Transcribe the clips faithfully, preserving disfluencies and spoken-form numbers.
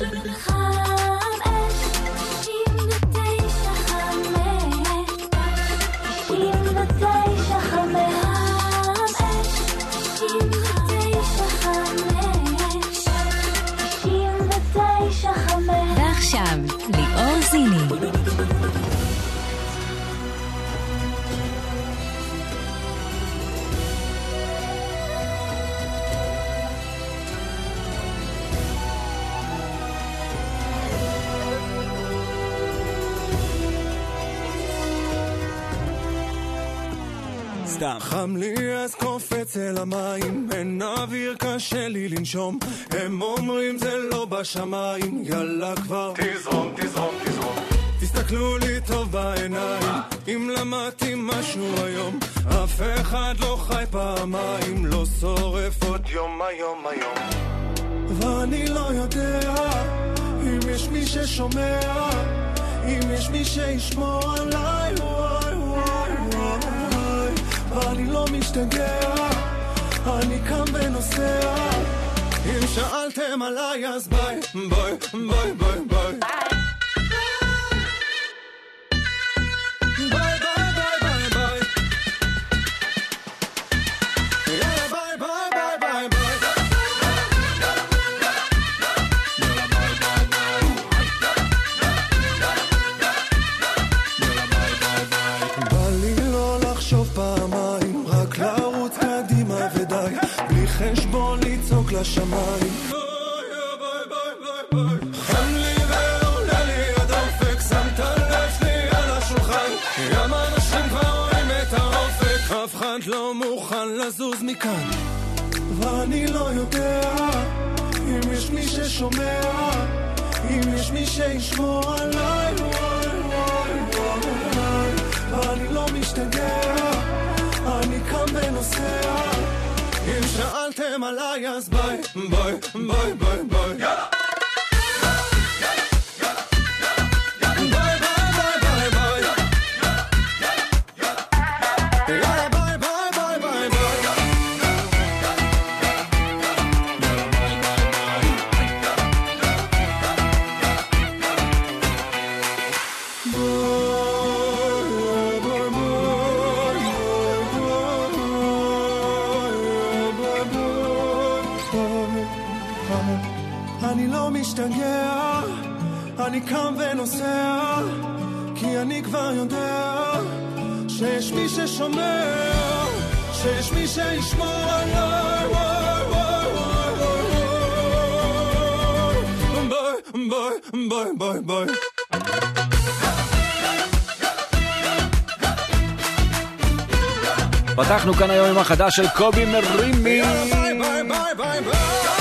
ועכשיו, ליאור זיני. חם לי אז קופץ אל המים, אין אוויר קשה לי לנשום, הם אומרים זה לא בשמיים, יאללה כבר תזרום, תזרום, תזרום. תסתכלו לי טוב בעיניים, אם למדתי משהו היום, אף אחד לא חי פעמיים, לא שורף עוד יום היום היום. ואני לא יודע אם יש מי ששומע, אם יש מי שישמור עליי, וואי וואי וואי, ואני לא משתגע, אני קם ונוסע, אם שאלתם עליי אז ביי, ביי, ביי, ביי, ביי. חשבון לצעוק לשמיים, חם לי ועולה לי הדופק, שמת לב שלי על השולחן, ים אנשים כבר רואים את האופק, אף אחד לא מוכן לזוז מכאן, ואני לא יודע אם יש מי ששומע, אם יש מי שישמור עליי, וואי וואי וואי, ואני לא משתגע, אני קם ונוסע, אם שאלתם עליי אז ביי, ביי, ביי, ביי, ביי. יאללה! אני קם ונוסע, כי אני כבר יודע שיש מי ששומע, שיש מי שישמור עליי, וואי וואי וואי, ביי ביי ביי ביי. פתחנו כאן היום עם החדש של קובי מרימי. ביי ביי ביי ביי ביי.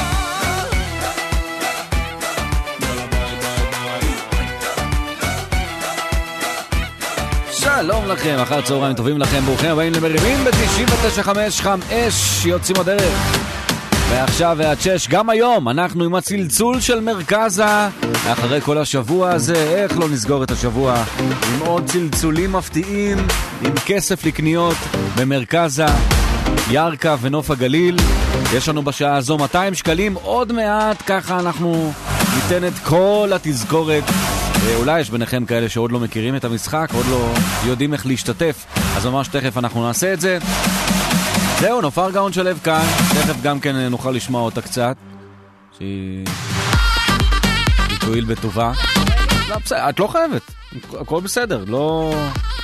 שלום לכם, אחר צהריים טובים לכם, ברוכים הבאים למרימים ב-תשעים ותשע חמש חם אש, יוצאים הדרך. ועכשיו ועד שש, גם היום, אנחנו עם הצלצול של מרכזה, אחרי כל השבוע הזה, איך לא נסגור את השבוע, עם עוד צלצולים מפתיעים, עם כסף לקניות במרכזה, ירקה ונוף הגליל. יש לנו בשעה הזו מאתיים שקלים, עוד מעט, ככה אנחנו ניתן את כל התזכורת. אולי יש ביניכם כאלה שעוד לא מכירים את המשחק, עוד לא יודעים איך להשתתף, אז ממש תכף אנחנו נעשה את זה. זהו, נופר גאון שלב כאן, תכף גם כן נוכל לשמוע אותה קצת, שהיא תועיל בטובה. לא, בסדר, את לא חייבת, הכל בסדר, לא...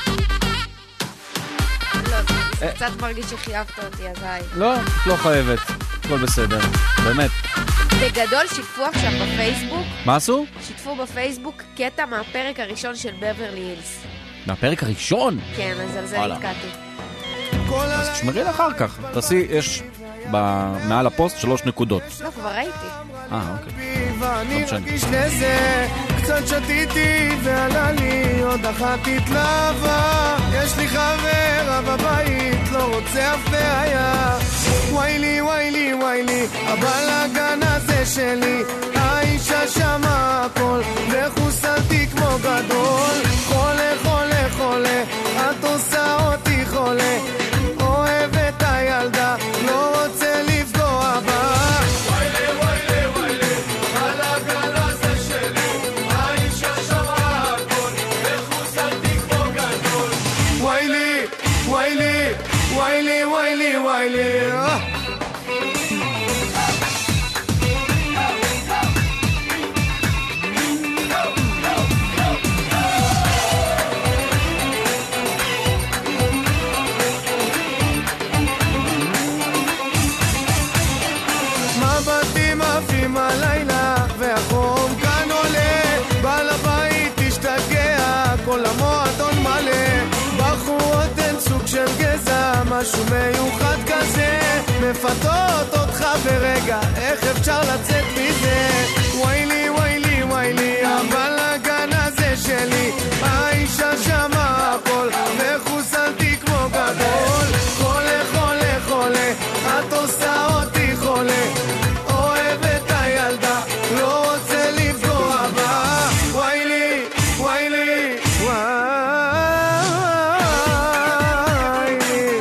לא, קצת מרגיש שחייבת אותי, אז היי. לא, את לא חייבת, הכל בסדר, באמת. בגדול שיתפו עכשיו בפייסבוק. מה עשו? שיתפו בפייסבוק קטע מהפרק הראשון של בברלי הילס. מהפרק הראשון? כן, אז על זה נתקעתי. אז תשמרי לאחר כך. תעשי, יש מעל הפוסט שלוש נקודות. לא, כבר ראיתי. אה, אוקיי. ואני מרגיש לזה, קצת שתיתי ועלה לי עוד אחת התלהבה, יש לי חבר בבית, לא רוצה אף בעיה, וואי לי וואי לי וואי לי, הבלגן הזה שלי, האישה שמה הכל, וחוסלתי כמו גדול, חולה חולה חולה, את עושה אותי חולה, אוהב את הילדה, לא רוצה לפגוע בה, וואי לי וואי לי וואי לי, הבלגן הזה לפתות אותך ברגע, איך אפשר לצאת מזה? וואי לי וואי לי וואי לי, הבלגן הזה שלי, האישה שמה הכל וחוסלתי כמו גדול. חולה חולה חולה, את עושה אותי חולה, אוהב את הילדה, לא רוצה לפגוע בה. וואי לי וואי לי וואי לי.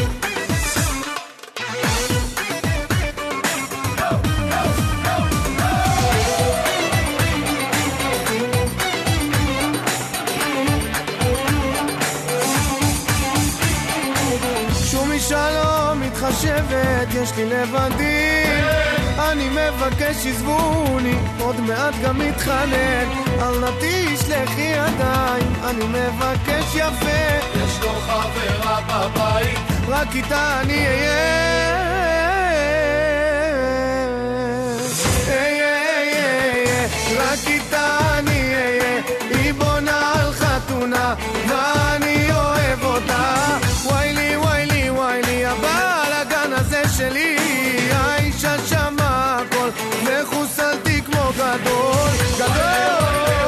שום אישה לא מתחשבת, יש לי לבדי, אני מבקש עזבוני, עוד מעט גם מתחנן, אל נתי שלחי ידיים, אני מבקש יפה, יש לו חברה בבית, רק איתה אני אהיה, אהיה, אהיה, רק איתה אני אהיה, היא בונה על חתונה, ואני אוהב אותה. וואי לי וואי לי וואי לי, הבלגן הזה שלי, האישה שמה הכל וחוסלתי כמו גדול גדול.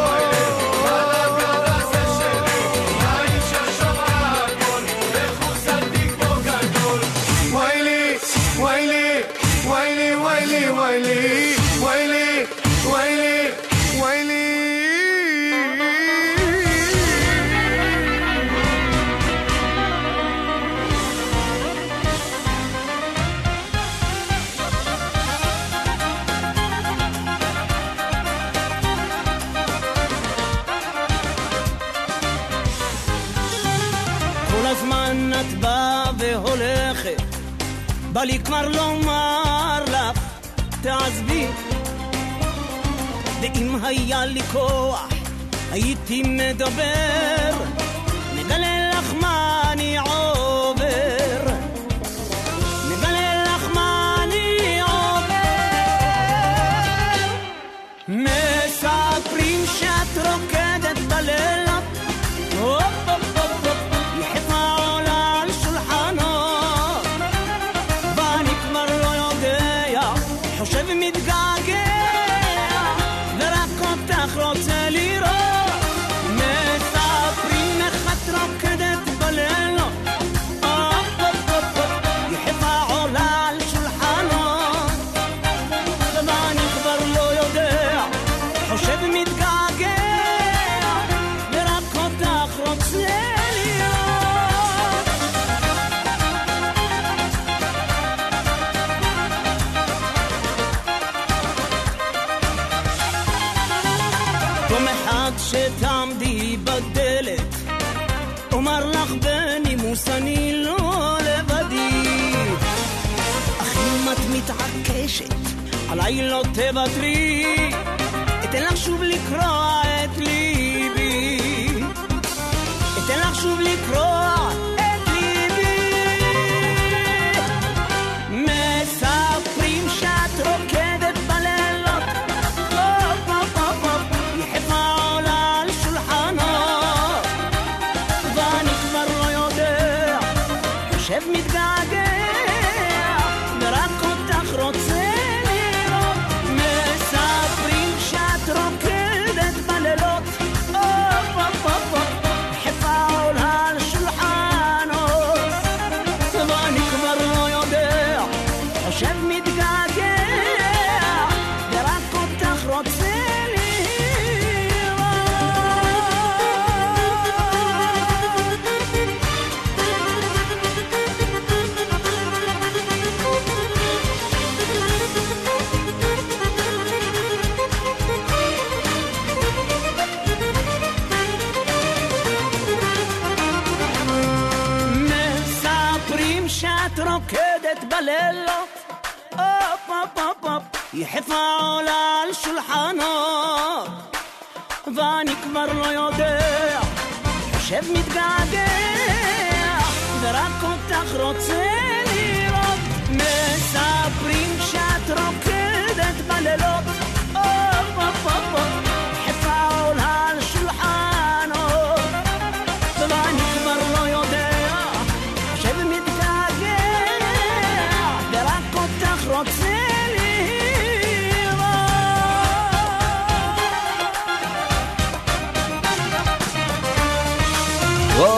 וואי לי וואי לי וואי לי וואי לי וואי לי וואי לי וואי לי וואי לי. כל הזמן את באה והולכת, בא לי כבר לומר לך תעזבי, ואם היה לי כוח הייתי מדבר, מגלה לך מה אני עובר, מגלה לך מה אני עובר. מספרים שאת רוקדת בלילות, הופ הופ הופ הופ, יחפה עולה על שולחנו, ואני כבר לא יודע, חושב מתגעגע, ורק אותך רוצה לראות. מספרים איך את רוקדת בלילות, הופ הופ הופ הופ, יחפה עולה על שולחנו, ואני כבר לא יודע, חושב מתגעגע, ורק אותך רוצה לראות. יום אחד שתעמדי בדלת, אומר לך בנימוס אני לא לבדי, אך אם את מתעקשת עליי לא תוותרי, אתן לך שוב לקרוע את ליבי, אתן לך שוב לקרוע את ליבי. מספרים שאת רוקדת בלילות, הופ הופ הופ הופ, יחפה עולה על שולחנו, ואני כבר לא יודע, חושב מתגעגע, ורק אותך רוצה לראות. מספרים שאת רוקדת בלילות, הופ הופ הופ הופ, יחפה עולה על שולחנו, ואני כבר לא יודע, חושב מתגעגע, ורק אותך רוצה מספרים שאת רוקדת בלילות, הופ הופ הופ הופ, יחפה עולה על שולחנו, ואני כבר לא יודע, חושב מתגעגע, ורק אותך רוצה לראות. מספרים שאת רוקדת בלילות, הופ הופ הופ הופ, יחפה עולה על שולחנו, ואני כבר לא יודע, חושב מתגעגע, ורק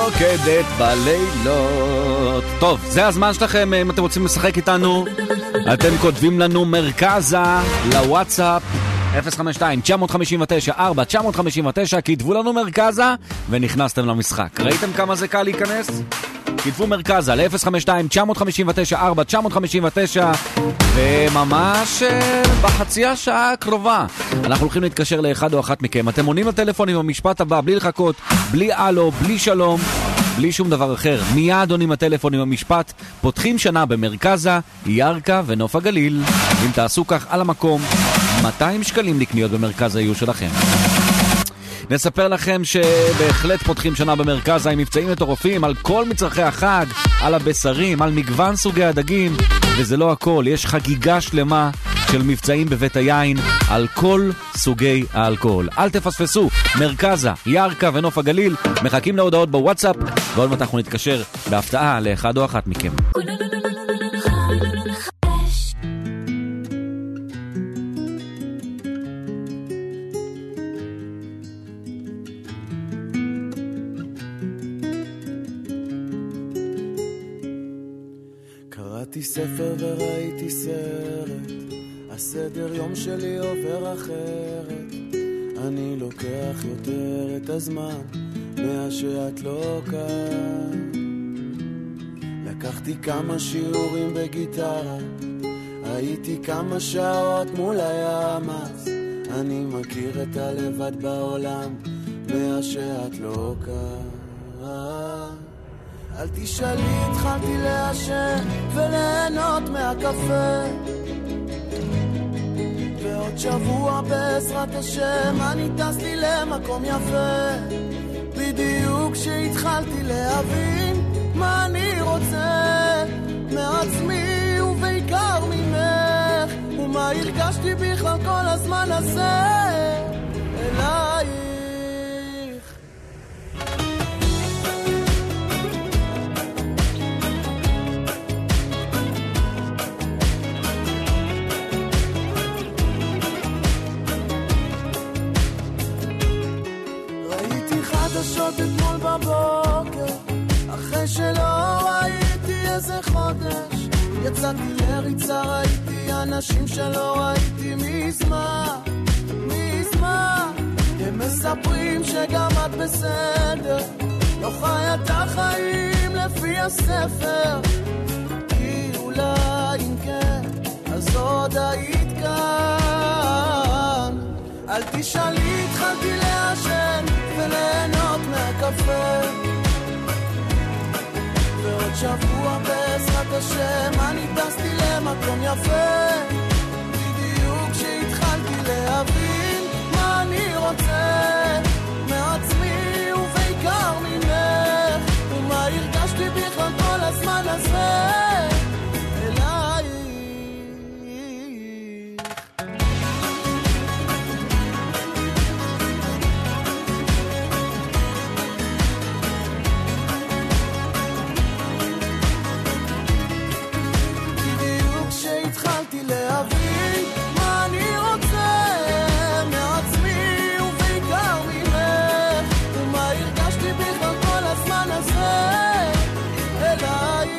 רוקדת בלילות. טוב, זה הזמן שלכם, אם אתם רוצים לשחק איתנו, אתם כותבים לנו מרכזה לוואטסאפ אפס חמש שתיים תשע חמש תשע ארבע תשע חמש תשע, כתבו לנו מרכזה ונכנסתם למשחק. ראיתם כמה זה קל להיכנס? כתבו מרכזה ל-אפס חמש שתיים תשע חמש תשע ארבע תשע חמש תשע, וממש בחצי השעה הקרובה אנחנו הולכים להתקשר לאחד או אחת מכם. אתם עונים לטלפון עם המשפט הבא, בלי לחכות, בלי אלו, בלי שלום, בלי שום דבר אחר. מיד עונים הטלפון עם המשפט, פותחים שנה במרכזה, ירקה ונוף הגליל. אם תעשו כך על המקום, מאתיים שקלים לקניות במרכז היו שלכם. נספר לכם שבהחלט פותחים שנה במרכזה עם מבצעים מטורפים על כל מצרכי החג, על הבשרים, על מגוון סוגי הדגים, וזה לא הכל, יש חגיגה שלמה של מבצעים בבית היין על כל סוגי האלכוהול. אל תפספסו, מרכזה, ירקה ונוף הגליל, מחכים להודעות בוואטסאפ, ועוד מעט אנחנו נתקשר בהפתעה לאחד או אחת מכם. קראתי ספר וראיתי סרט, הסדר יום שלי עובר אחרת. אני לוקח יותר את הזמן מה שאת לא כאן. לקחתי כמה שיעורים בגיטרה, הייתי כמה שעות מול הים, אז אני מכיר את הלבד בעולם מה שאת לא כאן. אל תשאלי, התחלתי לעשן וליהנות מהקפה, ועוד שבוע בעזרת השם אני טס לי למקום יפה. בדיוק שהתחלתי להבין מה אני רוצה מעצמי ובעיקר ממך, ומה הרגשתי בכלל כל הזמן הזה אלייך. חדשות אתמול בבוקר, אחרי שלא ראיתי איזה חודש, יצאתי לריצה, ראיתי אנשים שלא ראיתי מזמן, מזמן. הם מספרים שגם את בסדר, לא חיה את החיים לפי הספר, כי אולי אם כן אז עוד היית כאן. אל תשאלי, התחלתי לעשן וליהנות מהקפה, ועוד שבוע בעזרת השם אני טסתי למקום יפה. בדיוק שהתחלתי להבין מה אני רוצה מעצמי ובעיקר ממך, ומה הרגשתי בכלל כל הזמן הזה אלייך. התחלתי להבין מה אני רוצה מעצמי ובעיקר ממך, ומה הרגשתי בכלל כל הזמן הזה אלייך.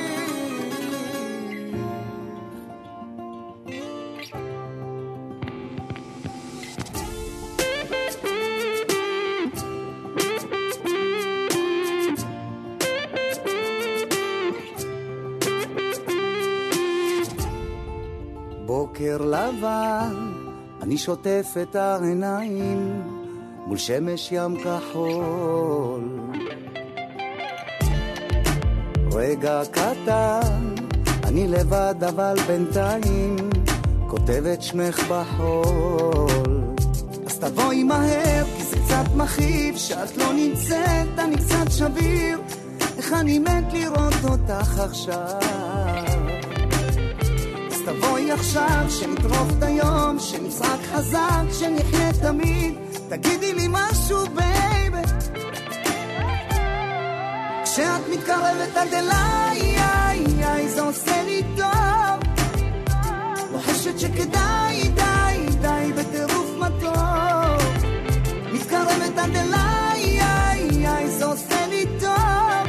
בוקר לבן, אני שוטף את העיניים מול שמש ים כחול. רגע קטן, אני לבד אבל בינתיים כותבת שמך בחול. אז תבואי מהר כי זה קצת מכאיב שאת לא נמצאת, אני קצת שביר, איך אני מת לראות אותך עכשיו. תבואי עכשיו, שנטרוף את היום, שנשחק חזק, שנחיה תמיד. תגידי לי משהו, בייבי, כשאת מתקרבת עד אליי, איי, איי, זה עושה לי טוב. לא חושבת שכדאי, די, די, בטירוף מתוק. מתקרבת עד אליי, איי, איי, זה עושה לי טוב.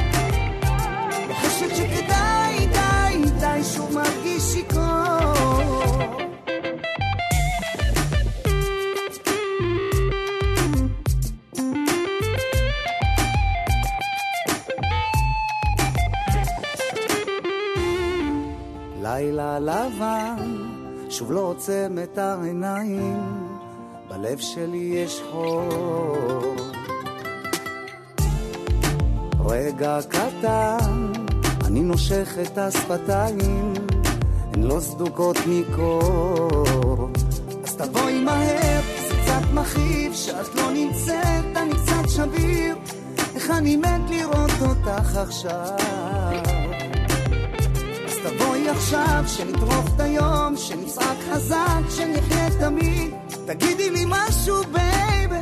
שוב לא עוצם את העיניים, בלב שלי יש חור. רגע קטן, אני נושך את השפתיים, הן לא סדוקות מקור. אז תבואי מהר, זה קצת מכאיב שאת לא נמצאת, אני קצת שביר, איך אני מת לראות אותך עכשיו. אז תבואי עכשיו, שנטרוף את היום, שנצעק חזק, שנחיה תמיד, תגידי לי משהו בייבי,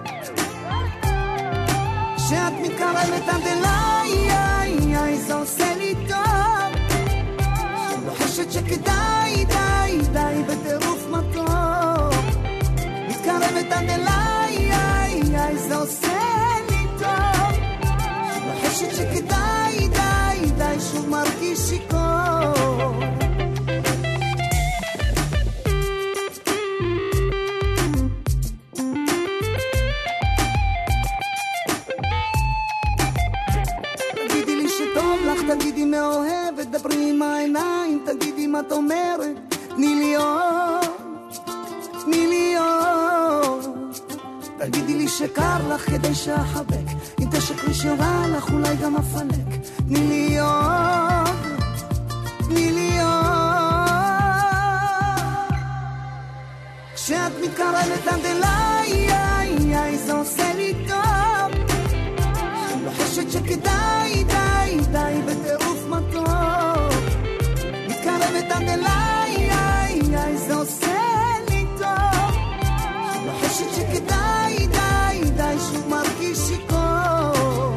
שאת מתקרבת עד אליי, איי, איי, זה עושה לי טוב, שלוחשת שכדאי, די, די, בטירוף מתוק, מתקרבת עד אליי, איי, איי, זה עושה לי טוב, שלוחשת שכדאי, די, די, שוב מרגיש שיקור. תגידי מאוהבת, דברי עם העיניים, תגידי מה את אומרת, תני לי עוד, תני לי עוד. תגידי לי שקר לך כדי שאחבק, אם תשקרי שרע לך אולי גם אפלק, תני לי עוד, תני לי עוד. כשאת מתקרבת עד אליי, איי, איי, זה עושה לי טוב, לוחשת שכדאי, די, די, בטירוף מתוק, מתקרבת עד אליי, איי, איי, זה עושה לי טוב, לוחשת שכדאי, די, די, שוב מרגיש שיקור.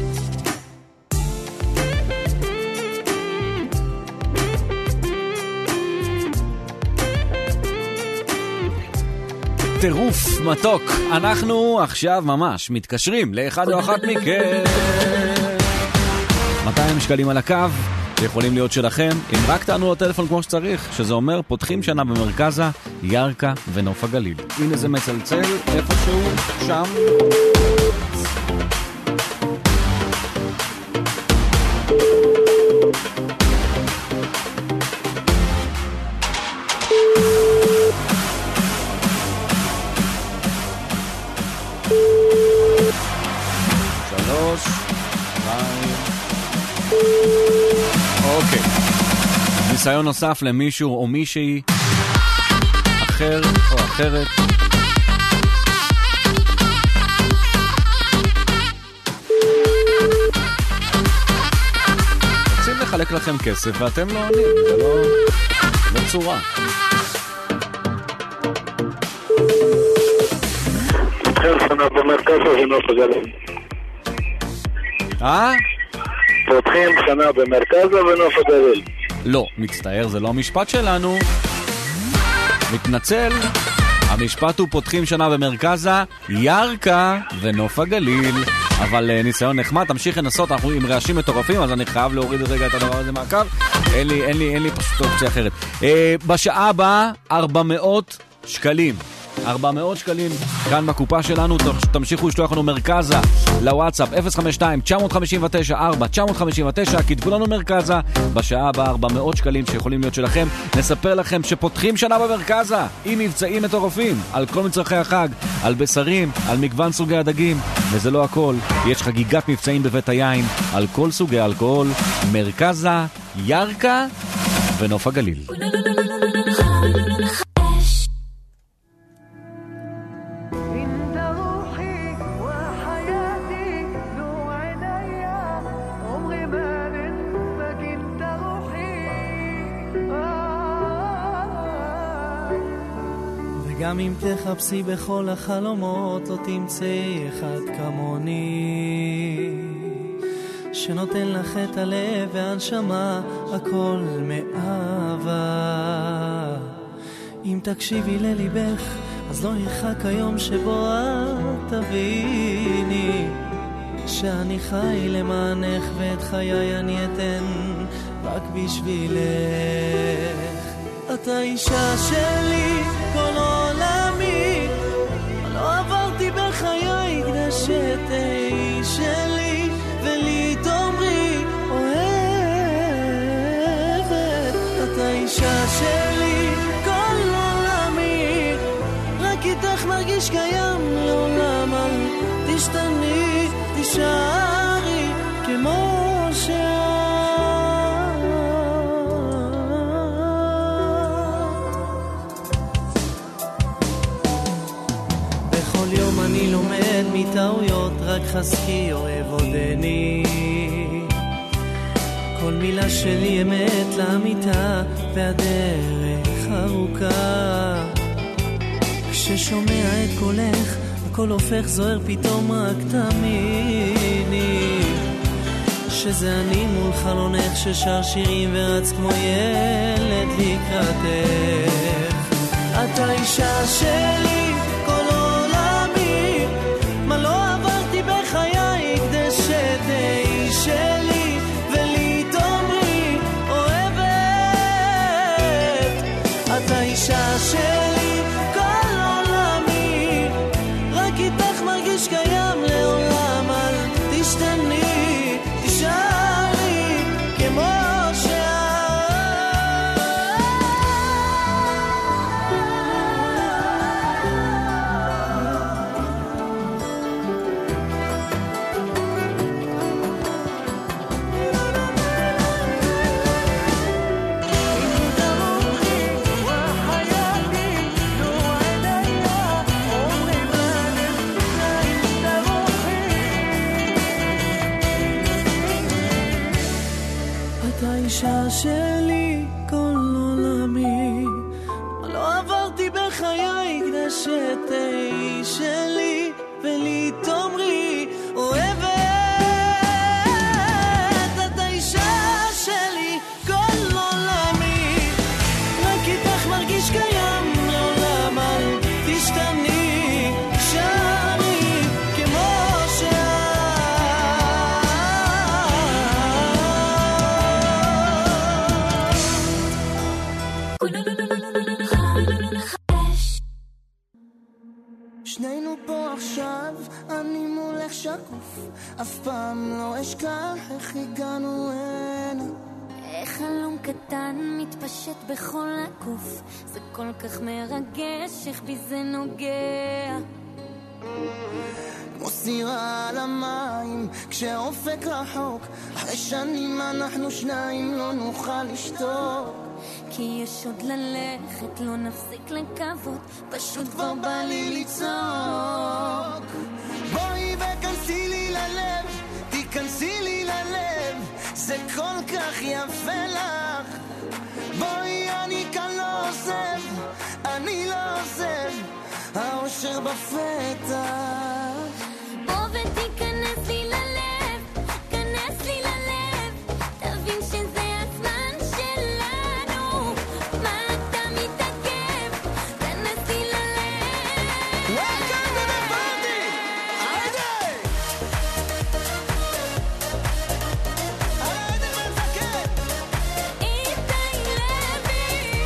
טירוף מתוק. אנחנו עכשיו ממש מתקשרים לאחד או אחת מכם. מאתיים שקלים על הקו, שיכולים להיות שלכם, אם רק תענו לטלפון כמו שצריך, שזה אומר פותחים שנה במרכזה, ירקה ונוף הגליל. הנה זה מצלצל איפשהו שם. אוקיי, ניסיון נוסף למישהו או מישהי אחר או אחרת. רוצים לחלק לכם כסף ואתם לא עונים, זה לא, לא צורה. פותחים שנה במרכז ונוף הגליל. אה? פותחים שנה במרכז ונוף הגליל. לא, מצטער, זה לא המשפט שלנו. מתנצל. המשפט הוא פותחים שנה במרכזה, ירקה ונוף הגליל. אבל uh, ניסיון נחמד, תמשיך לנסות, אנחנו עם רעשים מטורפים, אז אני חייב להוריד רגע את הדבר הזה מהקו. אין לי, אין לי, אין לי פשוט אופציה אחרת. Uh, בשעה הבאה, ארבע מאות שקלים. ארבע מאות שקלים כאן בקופה שלנו. תמשיכו לשלוח לנו מרכזה לוואטסאפ אפס חמש שתיים תשע חמש תשע ארבע תשע חמש תשע, כתבו לנו מרכזה. בשעה הבאה ארבע מאות שקלים שיכולים להיות שלכם. נספר לכם שפותחים שנה במרכזה עם מבצעים מטורפים על כל מצרכי החג, על בשרים, על מגוון סוגי הדגים, וזה לא הכל, יש חגיגת מבצעים בבית היין על כל סוגי אלכוהול. מרכזה, ירקה ונוף הגליל. גם אם תחפשי בכל החלומות לא תמצאי אחד כמוני, שנותן לך את הלב והנשמה, הכל מאהבה. אם תקשיבי לליבך אז לא ירחק היום שבו את תביני שאני חי למענך, ואת חיי אני אתן רק בשבילך. את האישה שלי, כל עולמי, לא עברתי בחיי כדי שתהי שלי ולי תאמרי אוהבת. את האישה שלי, כל איתך מרגיש קיים, לעולם אל תשתני, תישארי כמו שאת. בכל יום אני לומד מטעויות, רק חזקי אוהב עודני, כל מילה שלי אמת לאמיתה, והדרך ארוכה. כששומע את קולך, הכל הופך זוהר פתאום, רק תאמיני שזה אני מול חלונך, ששר שירים ורץ כמו ילד לקראתך. את האישה שלי, כל עולמי, מה לא עברתי בחיי כדי שתהי שלי ולי תאמרי אוהבת. את האישה שלי, כל עולמי, רק איתך מרגיש קיים, לעולם אל תשתני, תישארי כמו האישה שלי, כל עולמי, מה לא עברתי בחיי כדי שתהי שלי ולי תאמרי אוהבת. את האישה שלי, כל עולמי, רק איתך מרגיש קיים, לעולם אל תשתני, תישארי כמו שנינו פה עכשיו, אני מולך שקוף, אף פעם לא אשכח איך הגענו הנה. איך חלום קטן מתפשט בכל הגוף, זה כל כך מרגש, איך בי זה נוגע. כמו סירה על המים, כשאופק רחוק, אחרי שנים אנחנו שניים לא נוכל לשתוק. כי יש עוד ללכת, לא נפסיק לקוות, פשוט כבר בא לי לצעוק. בואי וכנסי לי ללב, תיכנסי לי ללב, זה כל כך יפה לך. בואי, אני כאן לא עוזב, אני לא עוזב, האושר בפתח. בוא ותיכנס לי ללב, כנס לי ללב, תבין שזה הזמן שלנו. מה אתה מתעכב? כנס לי ללב. Welcome to the party! היידה! היידה מפקד! איתי לוי.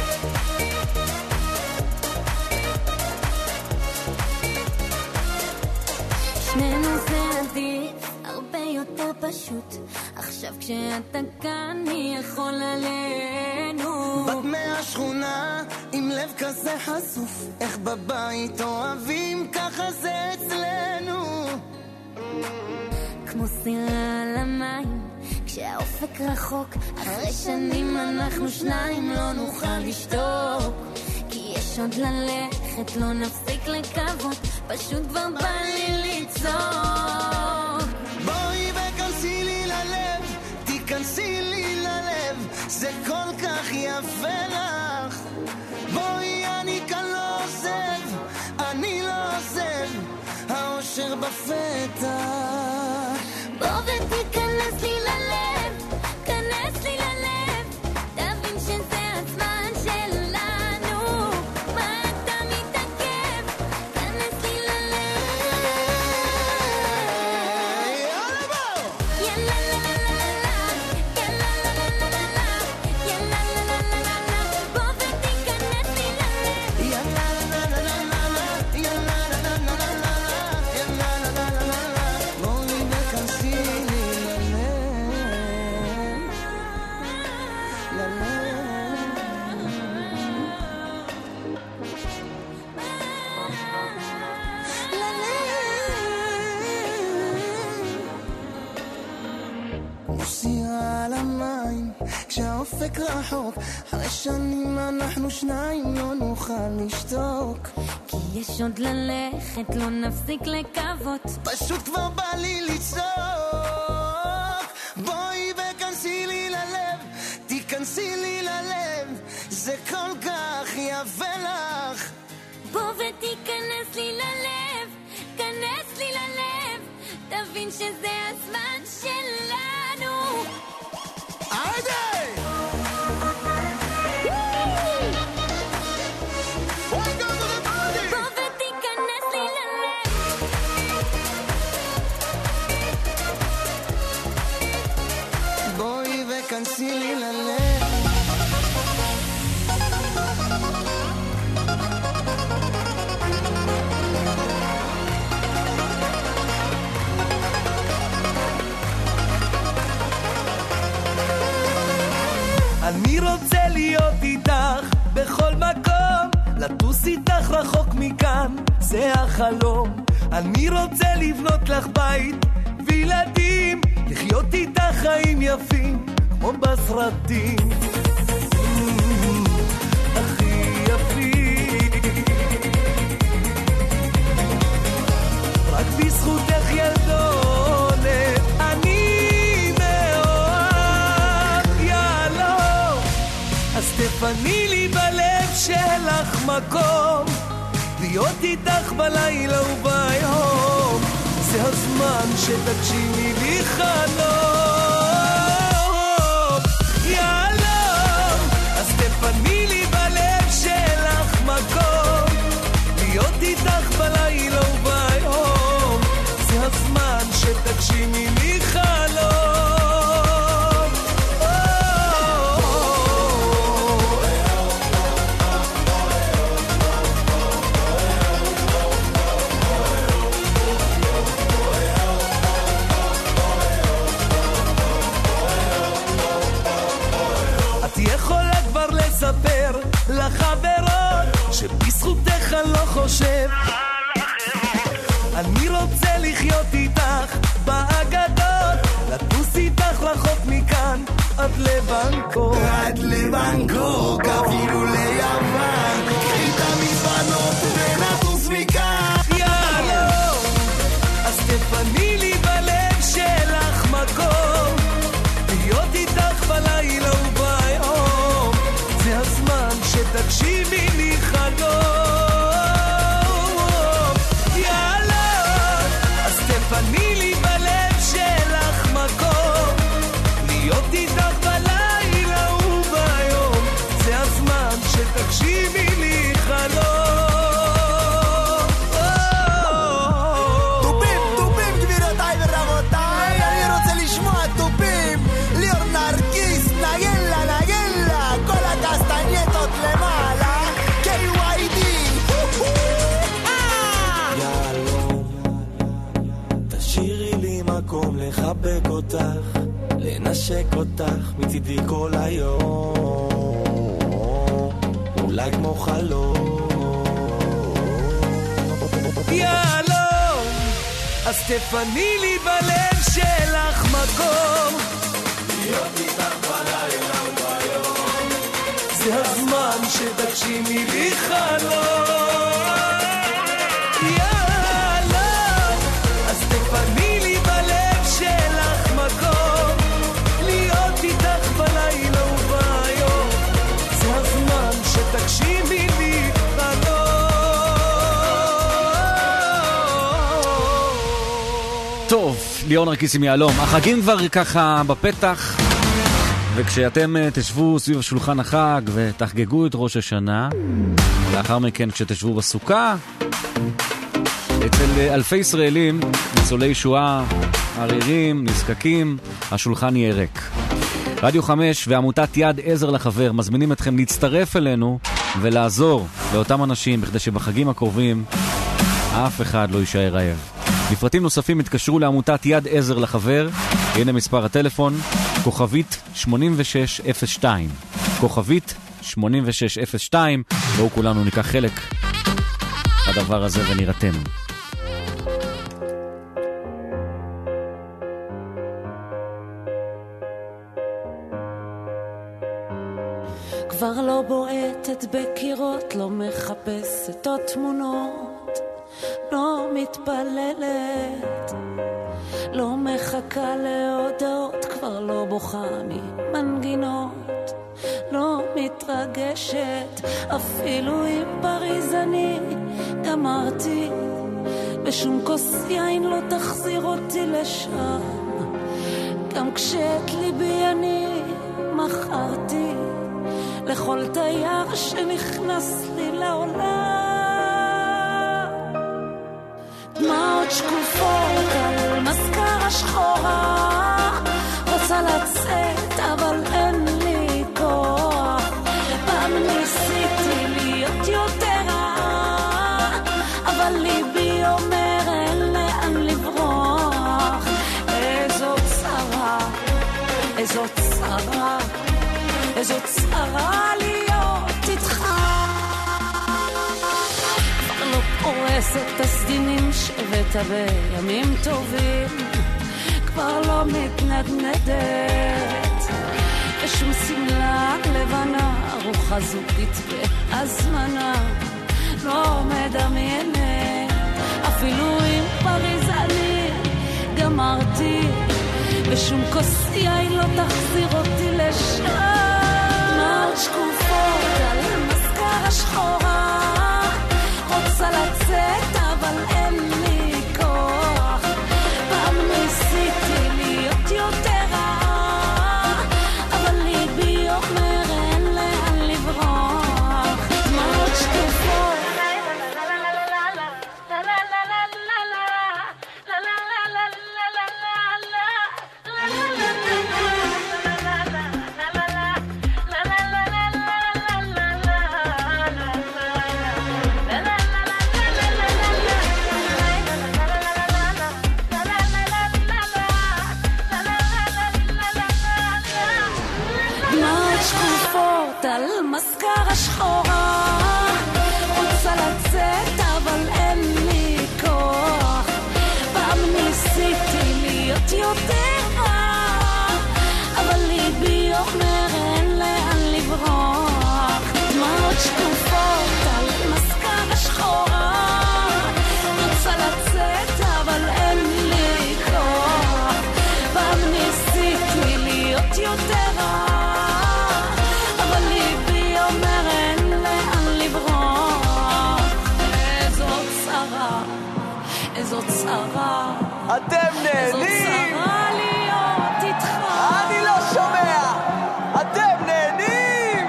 שנינו זה עדיף, הרבה יותר פשוט. עכשיו כשאתה כאן, מי יכול עלינו? בת מהשכונה עם לב כזה חשוף, איך בבית אוהבים, ככה זה אצלנו. כמו סירה על המים, כשהאופק רחוק, אחרי שנים אנחנו שניים לא נוכל לשתוק. כי יש עוד ללכת, לא נפסיק לקוות, פשוט כבר בא לי לצעוק. בואי וכנסי לי ללב, תיכנסי לי ללב, זה כל כך יפה לך. בואי, אני כאן לא עוזב, אני לא עוזב, האושר בפתח. בוא ותיכנס לי ללב, כנס לי ללב, תבין שזה הזמן שלנו. מה אתה מתעכב? כנס לי ללב. יאללה בוא! יאללה לה לה לה לה לה, יאללה לה לה לה לה לה, יאללה לה לה לה לה לה, אופק רחוק, אחרי שנים אנחנו שניים לא נוכל לשתוק, כי יש עוד ללכת, לא נפסיק לקוות, פשוט כבר בא לי לצעוק. בואי וכנסי לי ללב, תיכנסי לי ללב, זה כל כך יפה לך. בוא ותיכנס לי ללב, כנס לי ללב, תבין שזה הזמן שלנו. היידה! בוא ותיכנס לי ללב, בואי וכנסי לי ללב. אני רוצה להיות איתך בכל מקום, לטוס איתך רחוק מכאן, זה החלום. אני רוצה לבנות לך בית וילדים, לחיות איתך חיים יפים כמו בסרטים, הכי יפים. רק בזכותך ילדונת אני מאוהב, יאללה. אז תפני לי בלב שלך מקום, להיות איתך בלילה וביום, זה הזמן שתגשימי לי חלום, יאללה. אז תפני לי בלב שלך מקום, להיות איתך בלילה וביום, זה הזמן שתגשימי לי חלום. לספר לחברות שבזכותך אני לא חושב, אני רוצה לחיות איתך באגדות, לטוס איתך רחוק מכאן עד לבנקוק, עד לבנקוק, אפילו ליוון, קחי את המזוונות ונטוס מכאן, יאללה. אז תפני לי בלב שלך מקום, להיות איתך בלילה וביום, זה הזמן שתגשימי לי חלום, יאללה. אז תפני לי בלב שלך מקום, להיות איתך בלילה וביום, זה הזמן שתגשימי לי חלום. טובים, טובים גבירותיי ורבותיי, אני רוצה לשמוע טובים, ליאור נרקיס, נגלה, נגלה, כל הקסטנייטות למעלה, קיי וואי די. יאללה, תשאירי לי מקום לחבק אותך, לנשק אותך מצידי כל היום, אולי כמו חלום, יאללה. אז תפני לי בלב שלך מקום, להיות איתך בלילה וביום, זה הזמן שתגשימי לי חלום, יאללה. אז תפני לי בלב שלך מקום, להיות איתך בלילה וביום, זה הזמן שתגשימי לי חלום. טוב, ליאור נרקיס עם יהלום. החגים כבר ככה בפתח, וכשאתם תשבו סביב שולחן החג ותחגגו את ראש השנה, לאחר מכן כשתשבו בסוכה, אצל אלפי ישראלים, ניצולי שואה, ערירים, נזקקים, השולחן יהיה ריק. רדיו חמש ועמותת יד עזר לחבר מזמינים אתכם להצטרף אלינו ולעזור לאותם אנשים בכדי שבחגים הקרובים אף אחד לא יישאר רעב. לפרטים נוספים התקשרו לעמותת יד עזר לחבר, הנה מספר הטלפון, כוכבית שמונים ושש אפס שתיים, כוכבית שמונים ושש אפס שתיים, בואו כולנו ניקח חלק בדבר הזה ונראיתם. לראות תמונות, לא מתפללת, לא מחכה להודעות, כבר לא בוכה ממנגינות, לא מתרגשת, אפילו עם פריז אני גמרתי, בשום כוס יין לא תחזיר אותי לשם, גם כשאת ליבי אני מכרתי לכל תייר שנכנס לי לעולם. דמעות שקופות על מזכרה שחורה, רוצה לצאת אבל אין לי כוח, פעם ניסיתי להיות יותר רע, אבל ליבי אומר אין לאן לברוח. איזו צרה, איזו צרה, איזו צרה להיות איתך, כבר לא פורסת את הסדינים שבאת בימים טובים, כבר לא מתנדנדת ושום סמלה לבנה, ארוחה זוגית בהזמנה לא מדמיינת, אפילו עם פריז אני גמרתי, ושום כוס יין לא תחזיר אותי לשם. דמעות שקופות על מזכרה שחורה, רוצה לצאת אבל אין לי כוח, פעם ניסיתי להיות יותר רע, אבל ליבי אומר אין לאן לברוח. דמעות שקופות על מזכרה שחורה, רוצה לצאת אבל אין לי כוח, פעם ניסיתי להיות יותר רע, אבל ליבי אומר אין לאן לברוח. דמעות שקופות על מזכרה שחורה, רוצה לצאת אבל אין לי כוח, פעם ניסיתי להיות יותר רע, איזו צרה, אתם נהנים? איזו צרה להיות איתך, אני לא שומע. אתם נהנים?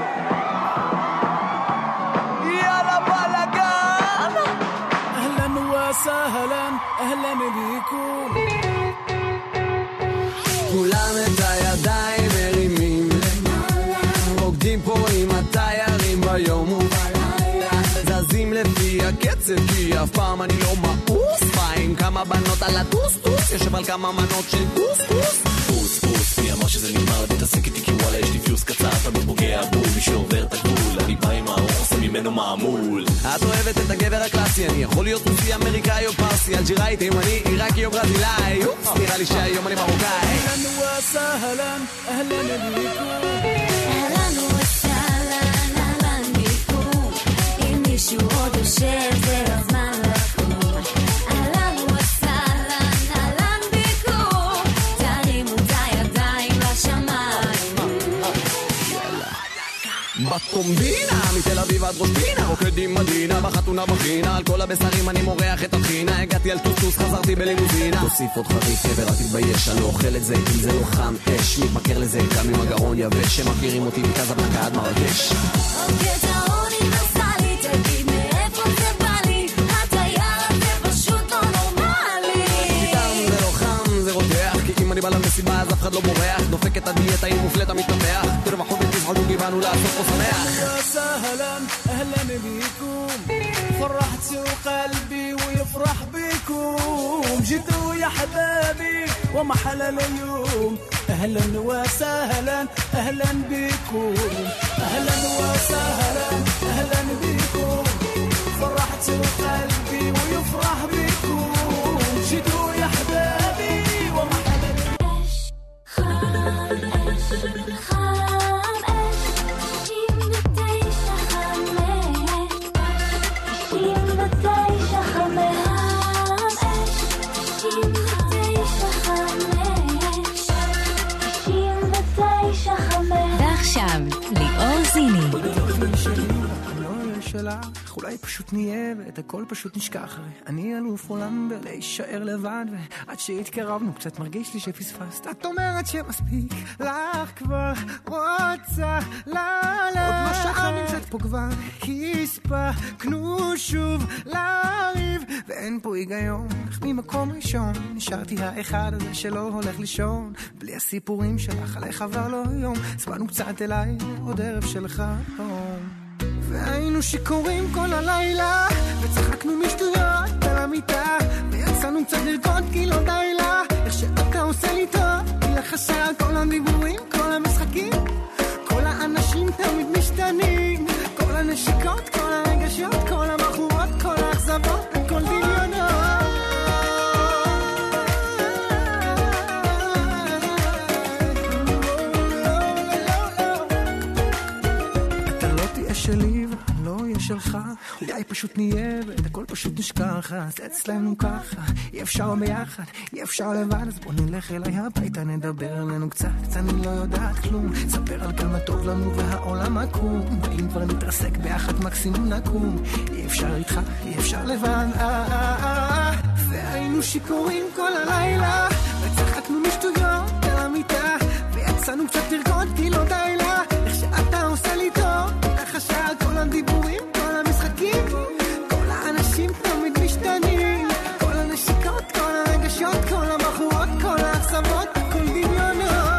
יאללה בלגן. אהלן וסהלן, אהלן ביקום, כולם את הידיים מרימים למעלה, רוקדים פה עם התיירים ביום ובלילה, זזים לפי הקצב כי אף פעם אני לא מאוס, עם כמה בנות על הטוס-טוס, יושב על כמה מנות של טוס-טוס. פוס-פוס, מי אמר שזה נגמר, תתעסק איתי כי וואלה יש לי פיוס קצר, תמיד פוגע בול, מי שעובר את הגבול, אני בא עם האור, עושה ממנו מעמול. את אוהבת את הגבר הקלאסי, אני יכול להיות רוסי, אמריקאי או פרסי, אלג'יראי, תימני, עיראקי או ברזילאי, אופס, נראה לי שהיום אני מרוקאי. אהלן וסהלן, אהלן ביקום, אהלן וסהלן, אהלן ביקום, אם מישהו עוד יושב זה הזמן לקום. אהלן וסהלן, אהלן ביקום, תרימו את הידיים לשמיים. בקומבינה, מתל אביב עד ראש פינה, רוקדים מדינה, בחתונה בחינה, על כל הבשרים אני מורח את התחינה, הגעתי על טוסטוס, חזרתי בלימוזינה. תוסיף עוד חריף, גבר, אל תתבייש, אני לא אוכל את זה, אם זה לא חם אש, מתמכר לזה, גם עם הגרון יבש, שמכירים אותי מקזבלנקה עד מרגש. גטאון אוניברסלי, תגיד מאיפה זה בא לי, התייר הזה פשוט לא נורמלי. איתם זה לא חם, זה רותח, כי אם אני בא למסיבה אז אף אחד לא בורח, דופק את הדיאטה, היא מופלטה מתנפח, תרווחו ותזחלו כי באנו לעשות פה שמח. سهلا أهلا بكم، فرحتوا قلبي ويفرح بكم، جدوا يا حبابي ومحل اليوم، أهلا وسهلا أهلا بكم، أهلا وسهلا أهلا بكم، فرحتوا قلبي ويفرح بكم، جدوا يا حبابي ومحل اليوم. חם אש, חם אש, לך, אולי פשוט נהיה ואת הכל פשוט נשכח. הרי אני אלוף עולם בלהישאר לבד, ועד שהתקרבנו קצת מרגיש לי שפספסת. את אומרת שמספיק לך כבר, רוצה ללכת, עוד לא שכנים שאת פה כבר הספקנו שוב לריב, ואין פה היגיון, אך ממקום ראשון נשארתי האחד הזה שלא הולך לישון. בלי הסיפורים שלך על איך עבר לו יום, צבענו קצת אליי עוד ערב של חלום, והיינו שיכורים כל הלילה וצחקנו משטויות על המיטה, ויצאנו קצת לרקוד כי לא די לה איך שאתה עושה לי טוב, כי לחשה כל הדיבורים, כל המשחקים, כל האנשים תמיד משתנים, כל הנשיקות, כל הרגשות, כל הבחורות, כל האכזבות, כל דמיונות. שלי ולא יהיה שלך, אולי פשוט נהיה ואת הכל פשוט נשכח, אז אצלנו ככה אי אפשר ביחד, אי אפשר לבד, אז בוא נלך אליי הביתה, נדבר עלינו קצת, אני לא יודעת כלום, ספר על כמה טוב לנו והעולם עקום, ואם כבר נתרסק ביחד מקסימום נקום, אי אפשר איתך, אי אפשר לבד, והיינו שיכורים כל הלילה וצחקנו משטויות על המיטה, ויצאנו קצת לרקוד כי לא די לה איך שאתה עושה לי טוב, חשה כל הדיבורים, כל המשחקים, כל האנשים תמיד משתנים, כל הנשיקות, כל הרגשות, כל הבחורות, כל האכזבות, כל דמיונות.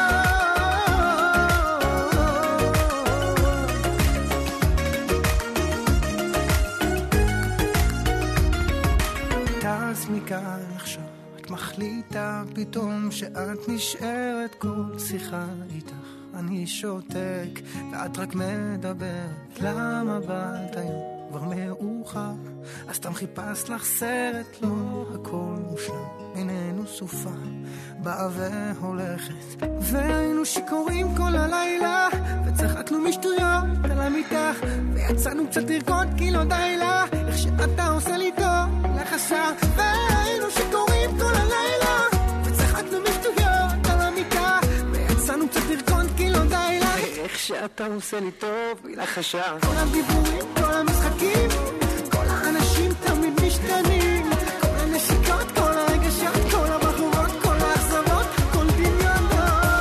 טס מכאן עכשיו, את מחליטה פתאום שאת נשארת כל שיחה איתך, אני שותק ואת רק מדברת, למה באת היום כבר מאוחר, אז סתם חיפשת לך סרט, לא הכל מושלם, איננו סופה באה והולכת, והיינו שיכורים כל הלילה וצחקנו משטויות על המיטה, ויצאנו קצת לרקוד כי לא די לה איך שאתה עושה לי טוב לחשה, והיינו שיכורים כל הלילה וצחקנו משטויות על המיטה, ויצאנו קצת לרקוד כי לא די לה איך שאתה עושה לי טוב לחשה, כל הדיבורים, כל המשחקים, כל האנשים תמיד משתנים, כל הנשיקות, כל הרגשות, כל הבחורות, כל האכזבות, כל דמיונות.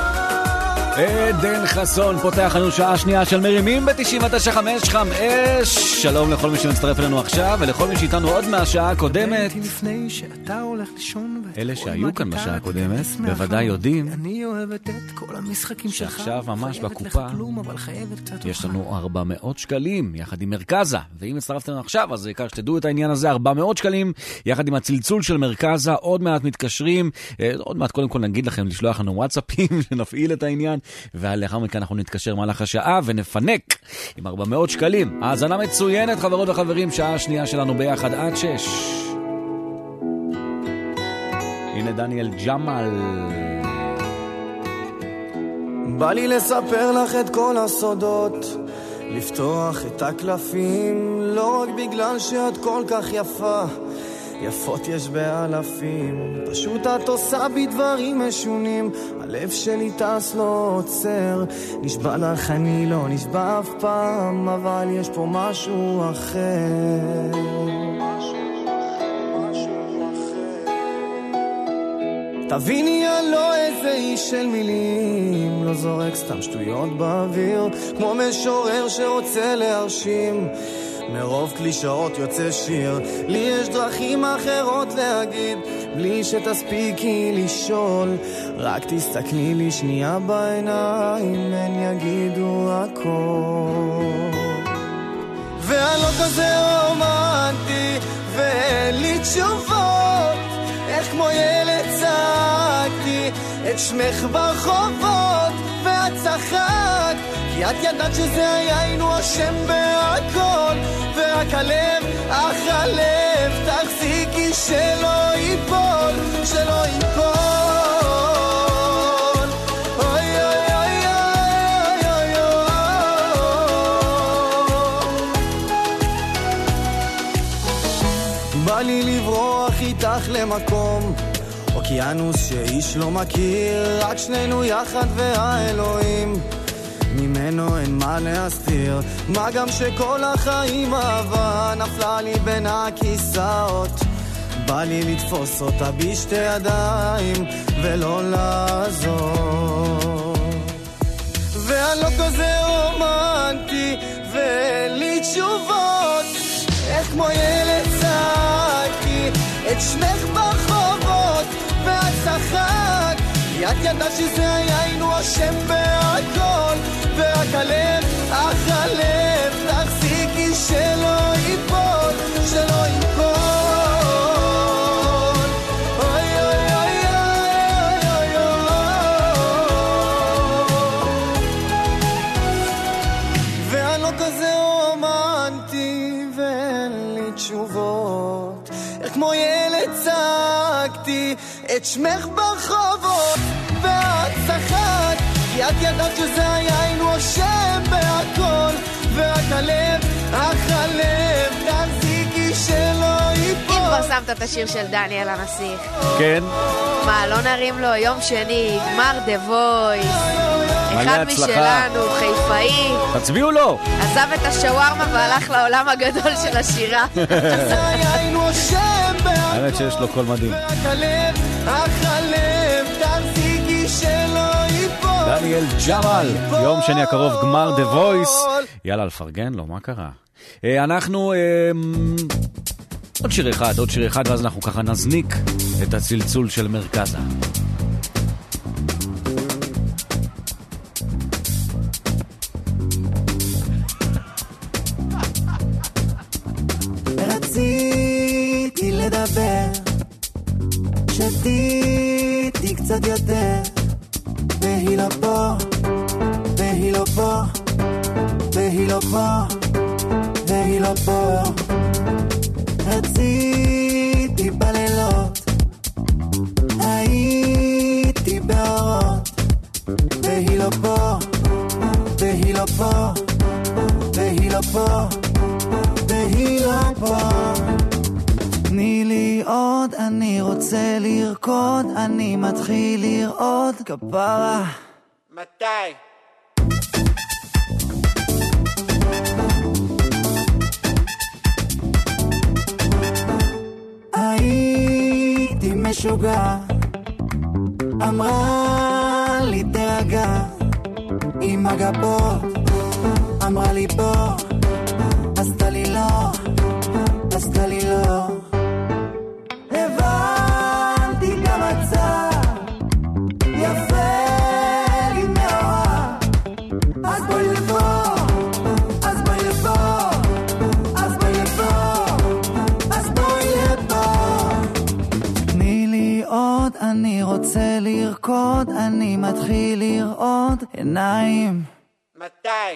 עדן חסון פותח לנו שעה שנייה של מרימים ב-תשעים ותשע חמש חם אש. שלום לכל מי שמצטרף אלינו עכשיו ולכל מי שאיתנו עוד מהשעה הקודמת. אלה שהיו כאן בשעה הקודמת בוודאי יודעים שעכשיו ממש בקופה יש לנו ארבע מאות שקלים יחד עם מרכזה, ואם הצטרפתם עכשיו אז כך שתדעו את העניין הזה, ארבע מאות שקלים יחד עם הצלצול של מרכזה. עוד מעט מתקשרים, עוד מעט קודם כל נגיד לכם לשלוח לנו וואטסאפים שנפעיל את העניין, ולאחר מכן אנחנו נתקשר מהלך השעה ונפנק עם ארבע מאות שקלים. האזנה מצוינת חברות וחברים, שעה שנייה שלנו ביחד עד שש. הנה דניאל ג'מאל. בא לי לספר לך את כל הסודות, לפתוח את הקלפים, לא רק בגלל שאת כל כך יפה, יפות יש באלפים, פשוט את עושה בי דברים משונים, הלב שלי טס לא עוצר, נשבע לך אני לא נשבע אף פעם, אבל יש פה משהו אחר. תביני אני לא איזה איש של מילים, לא זורק סתם שטויות באוויר, כמו משורר שרוצה להרשים, מרוב קלישאות יוצא שיר, לי יש דרכים אחרות להגיד, בלי שתספיקי לשאול, רק תסתכלי לי שנייה בעיניים, הן יגידו הכל. ואני לא כזה רומנטי, ואין לי תשובות, איך כמו ילד צעקתי את שמך ברחובות, ואת צחקת, כי את ידעת שזה היה היינו השם בהכל, ורק הלב, אך הלב, תחזיקי שלא ייפול, שלא ייפול. אוי אוי אוי אוי אוי אוי. בא לי לברוח איתך למקום, אוקיינוס שאיש לא מכיר, רק שנינו יחד והאלוהים, ממנו אין מה להסתיר, מה גם שכל החיים אהבה נפלה לי בין הכיסאות. בא לי לתפוס אותה בשתי ידיים ולא לעזור. ואני לא כזה רומנטי ואין לי תשובות, איך כמו ילד צעקתי את שמך ברחובות ואת צחק, כי את ידעת שזה היה היינו השם בהכל, ורק הלב, אך הלב תחזיקי שלא ייפול, שלא ייפול. כמו ילד צעקתי את שמך ברחובות ואת צחק, כי את ידעת שזה היה היינו השם בהכל, ורק הלב, אך הלב תחזיקי שלא ייפול. אם כבר שמת את השיר של דניאל הנסיך, כן, מה לא נרים לו יום שני גמר דה וויס, אחד משלנו חיפאי, תצביעו לו, עזב את השווארמה והלך לעולם הגדול של השירה. זה היה היינו השם האמת שיש לו קול מדהים. דניאל ג'מאל, יום שני הקרוב גמר דה וויס. יאללה, לפרגן לו, מה קרה? אנחנו עוד שיר אחד, עוד שיר אחד, ואז אנחנו ככה נזניק את הצלצול של מרכזה. רציתי לדבר, שתיתי קצת יותר, והיא לא פה, והיא לא פה, והיא לא פה, והיא לא פה. רציתי בלילות, הייתי באורות, והיא לא פה, והיא לא פה, והיא לא פה, והיא לא פה. תני לי עוד, אני רוצה לרקוד, אני מתחיל לרעוד, כפרה. מתי? הייתי משוגע, אמרה לי תרגע, עם הגבות, אמרה לי בוא, עשתה לי לא, עשתה לי לא. הבנתי גם הצע, יפה לי מאוהב, אז בואי לפה, אז בואי לפה, אז בואי לפה, אז בואי לפה. תני לי עוד, אני רוצה לרקוד, אני מתחיל לראות עיניים. מתי?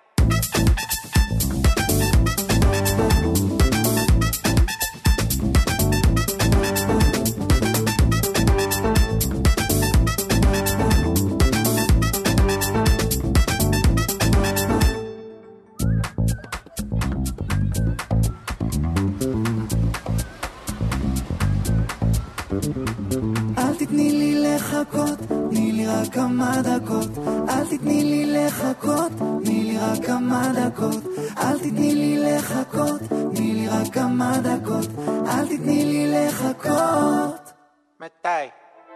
אל תתני לי לחכות, תני לי רק כמה דקות. אל תתני לי לחכות, תני לי רק כמה דקות. אל תתני לי לחכות, תני לי רק כמה דקות. אל תתני לי לחכות. מתי?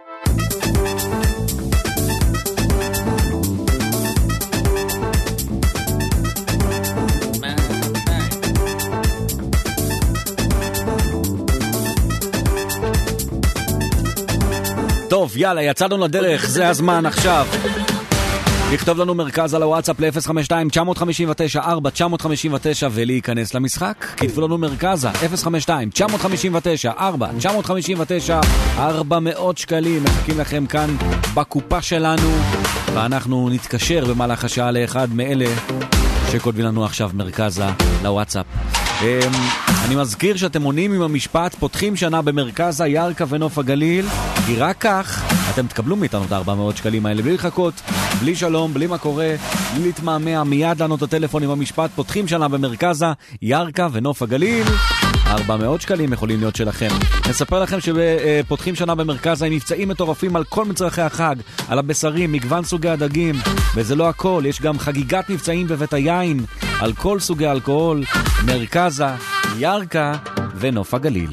טוב, יאללה, יצאנו לדרך, זה הזמן עכשיו. לכתוב לנו מרכז על הוואטסאפ ל-אפס חמש שתיים תשע חמש תשע ארבע תשע חמש תשע ולהיכנס למשחק. כתבו לנו מרכזה אפס חמש שתיים תשע חמש תשע ארבע תשע חמש תשע, ארבע מאות שקלים מחכים לכם כאן בקופה שלנו, ואנחנו נתקשר במהלך השעה לאחד מאלה שכותבים לנו עכשיו מרכזה לוואטסאפ. אני מזכיר שאתם עונים עם המשפט פותחים שנה במרכזה, ירקה ונוף הגליל, כי רק כך אתם תקבלו מאיתנו את ארבע מאות שקלים האלה בלי לחכות, בלי שלום, בלי מה קורה, בלי להתמהמה, מיד לענות את הטלפון עם המשפט פותחים שנה במרכזה, ירקה ונוף הגליל. ארבע מאות שקלים יכולים להיות שלכם. נספר לכם שפותחים שנה במרכז עם מבצעים מטורפים על כל מצרכי החג, על הבשרים, מגוון סוגי הדגים, וזה לא הכל, יש גם חגיגת מבצעים בבית היין, על כל סוגי אלכוהול, מרכזה, ירקה ונוף הגליל.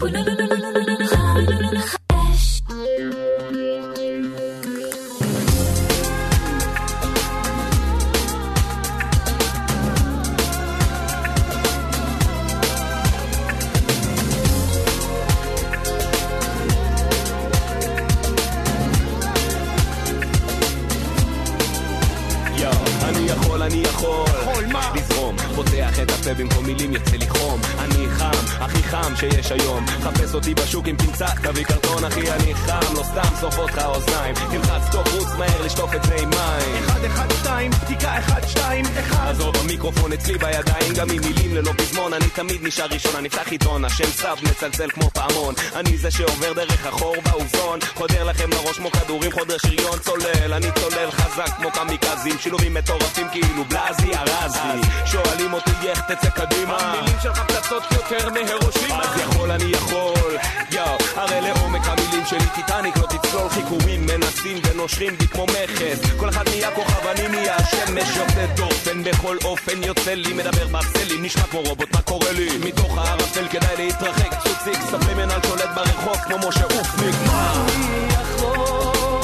במקום מילים יצא לי חום, אני חם, הכי חם שיש היום. חפש אותי בשוק עם תמצא, תביא קרטון אחי, אני חם, לא סתם סוף אותך אוזניים. תלחץ טוב, רוץ מהר, לשטוף את זה עם מים. אחד, אחד, שתיים, פתיקה, אחד, שתיים, אחד. עזוב, המיקרופון אצלי בידיים, גם עם מילים ללא פזמון. אני תמיד נשאר ראשון, אני פתח עיתון, השם סב מצלצל כמו פעמון. אני זה שעובר דרך החור באוזון, חודר לכם לראש כמו כדורים, חודר שריון צולל. אני צולל חזק כמו קמיקזים, שילובים מטורפים כאילו בלזי ארזי. שואלים אותי איך תצא קדימה, המילים שלך פצצות יותר מהירושימה. אז יכול אני יכול, יאו, הרי לעומק המילים שלי טיטניק לא תצלול. חיקויים מנסים ונושרים בי כמו מכס, כל אחד נהיה כוכב, אני נהיה השמש. יוצא דופן בכל אופן יוצא לי, מדבר בסלים, נשמע כמו רובוט, מה קורה לי? מתוך הערפל כדאי להתרחק, צוציק ספלימנל שולט ברחוב כמו משה אופניק. מה? אני יכול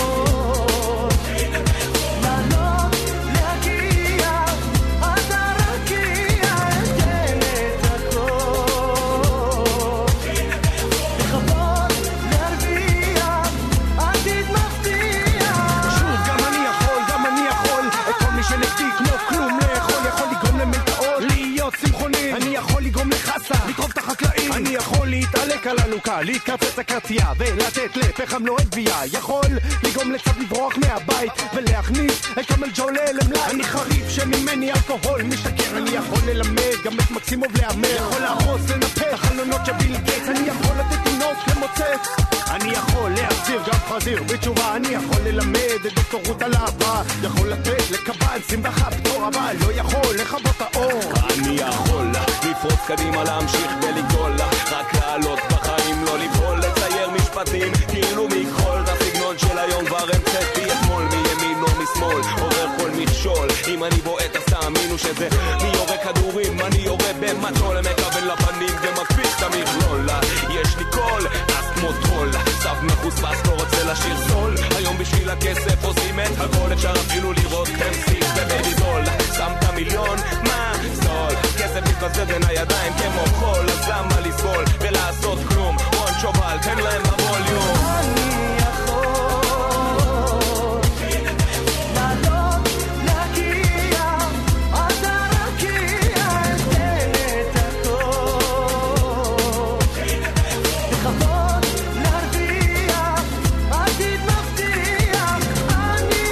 לקרוב את החקלאים, אני יכול להתעלק על הלוקה, להיקפץ הקרצייה ולתת לפחם לא הדבייה. יכול לגרום לצד לברוח מהבית ולהכניס את קמל ג'ולה למלאי. אני חריף שממני אלכוהול משתכר, אני יכול ללמד גם את מקסימוב להמר. יכול להרוס לנפץ החלונות שביל גייטס, אני יכול לתת תינוק למוצץ. אני יכול להחזיר גם חזיר בתשובה, אני יכול ללמד את דוקטורות על אהבה. יכול לתת לקב"ן שמחה פתור, אבל לא יכול לכבות האור. אני יכול לפרוץ קדימה, להמשיך ולגדול, רק לעלות בחיים, לא לבחול, לצייר משפטים כאילו מכחול. את הסגנון של היום כבר המצאתי אתמול, מימין או משמאל עובר כל מכשול. אם אני בועט אז תאמינו שזה מי יורה כדורים, אני יורה במטול, מקבל לפנים ומקפיץ את המכלול. יש לי קול אז כמו טרול, סב מחוספס לא רוצה לשיר סול. היום בשביל הכסף עושים את הכל, אפשר אפילו לראות טמסיק ובייבי דול. שמת מיליון מה סול, כסף מתבזבז בין הידיים כמו חול, אז למה לסבול ולעשות כלום? רון שובל תן להם בווליום. אני יכול לעלות להגיע עד הרקיע, אתן את הכל לכבוד להרוויח עתיד מבטיח. אני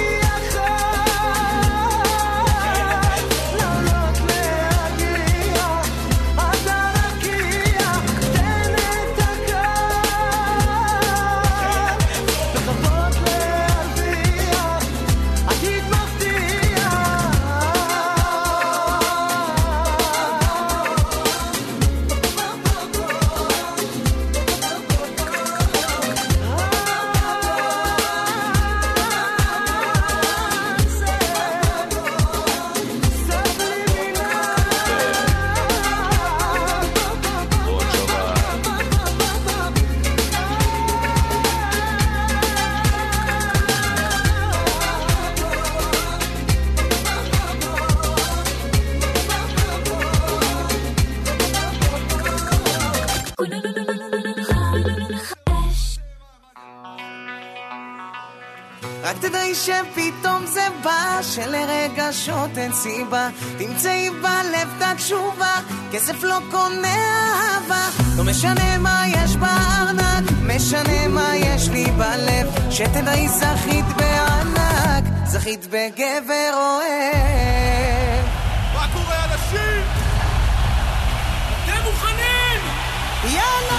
רק תדעי שפתאום זה בא, שלרגשות אין סיבה, תמצאי בלב את התשובה, כסף לא קונה אהבה. לא משנה מה יש בארנק, משנה מה יש לי בלב, שתדעי זכית בענק, זכית בגבר אוהב. מה קורה אנשים? אתם מוכנים? יאללה!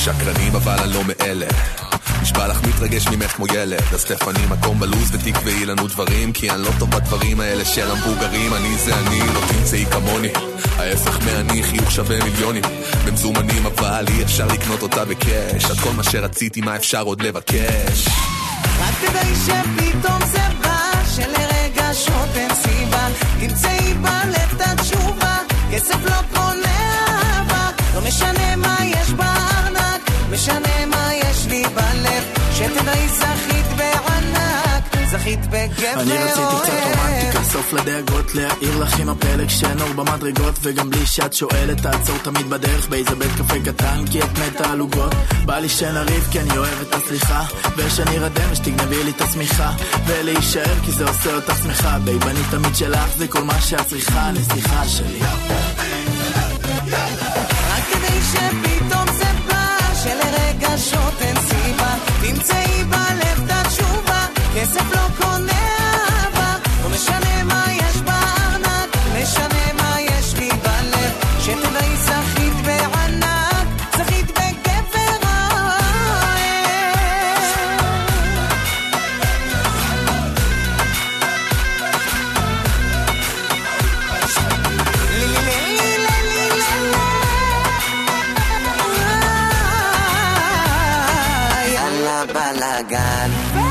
שקרנים אבל אני לא מאלה, נשבע לך מתרגש ממך כמו ילד, אז תפני מקום בלוז ותקבעי לנו דברים, כי אני לא טוב בדברים האלה של המבוגרים. אני זה אני, לא תמצאי כמוני, ההפך מאני, חיוך שווה מיליונים במזומנים, אבל אי אפשר לקנות אותה בקש, עד כל מה שרציתי מה אפשר עוד לבקש. רק כדי שפתאום זה בא, שלרגשות אין סיבה, תמצאי בלב את התשובה, כסף לא קונה אהבה, לא משנה מה יש בארנק, משנה מה יש לי בלב, שתדעי זכית בענק, זכית בגבר אני רציתי קצת רומנטיקה, סוף לדאגות, להעיר לך עם הפלג שנור במדרגות, וגם בלי שאת שואלת תעצור תמיד בדרך באיזה בית קפה קטן, כי את מתה על עוגות. בא לי שנריב כי אני אוהב את הסליחה, ושאני רדם שתגנבי לי את השמיכה, ולהישאר כי זה עושה אותך שמחה, בייב אני תמיד שלך, זה כל מה שאת צריכה, נסיכה שלי. רק כדי שפתאום זה בא, שלרגשות אין סיבה, תמצאי בלב את התשובה, כסף לא קונה אהבה, לא משנה מה יש בארנק, משנה מה יש לי בלב, שתדעי זכית בענק, זכית בגבר אוהב. יאללה בלגן,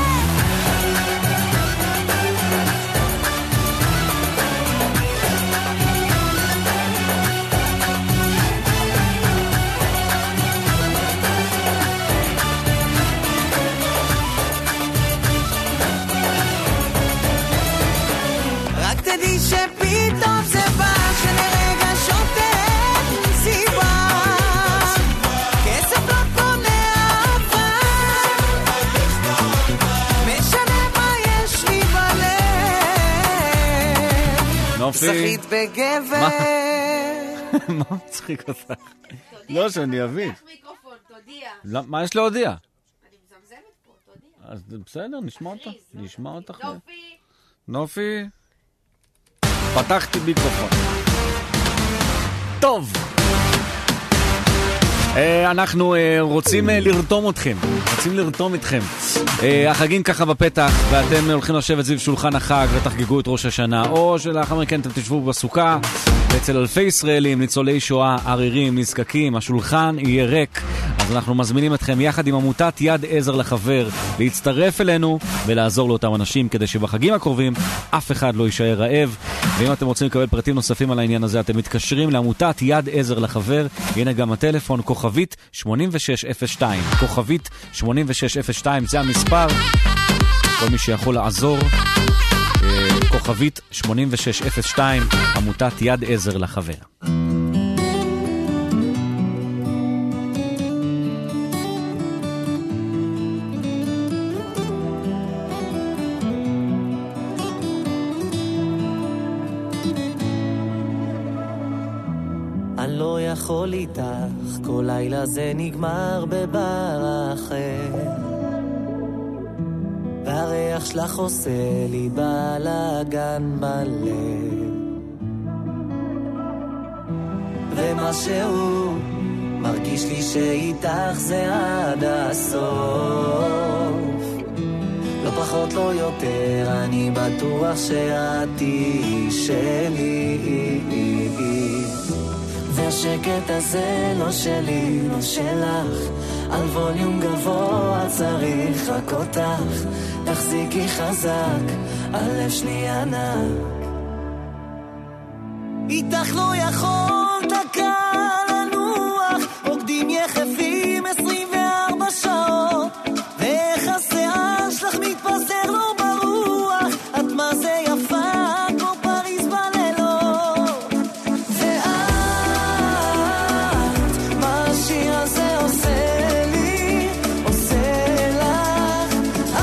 תדעי שפתאום זה בא, שלרגשות אין סיבה, כסף לא קונה אהבה, משנה מה יש לי בלב, זכית בגבר. מה מצחיק אותך? לא, שאני אבין. מה יש להודיע? אני מזמזמת פה, תודיע. אז בסדר, נשמע אותך. נשמע אותך. נופי. נופי. פתחתי מיקרופון. טוב. אנחנו רוצים לרתום אתכם, רוצים לרתום אתכם. החגים ככה בפתח, ואתם הולכים לשבת סביב שולחן החג ותחגגו את ראש השנה, או שלאחר מכן אתם תשבו בסוכה, ואצל אלפי ישראלים, ניצולי שואה, ערירים, נזקקים, השולחן יהיה ריק. אז אנחנו מזמינים אתכם יחד עם עמותת יד עזר לחבר להצטרף אלינו ולעזור לאותם אנשים, כדי שבחגים הקרובים אף אחד לא יישאר רעב. ואם אתם רוצים לקבל פרטים נוספים על העניין הזה, אתם מתקשרים לעמותת יד עזר לחבר. הנה גם הטלפון, כוכבית שמונים ושש אפס שתיים, כוכבית שמונים ושש אפס שתיים, זה המספר. כל מי שיכול לעזור, כוכבית שמונים ושש אפס שתיים, עמותת יד עזר לחבר. אני לא יכול איתך, כל לילה זה נגמר בבר אחר, והריח שלך עושה לי בלגן בלב, ומשהו מרגיש לי שאיתך זה עד הסוף, לא פחות לא יותר, אני בטוח שאת תהיי שלי, והשקט הזה לא שלי, לא שלך, על ווליום גבוה צריך רק אותך, תחזיקי חזק, הלב שלי ענק, איתך לא יכול דקה לנוח, רוקדים יחפים עשרים וארבע שעות, ואיך השיער שלך מתפזר לא ברוח, את מה זה יפה כמו פריז בלילות, ואת מה השיר הזה עושה לי, עושה לך,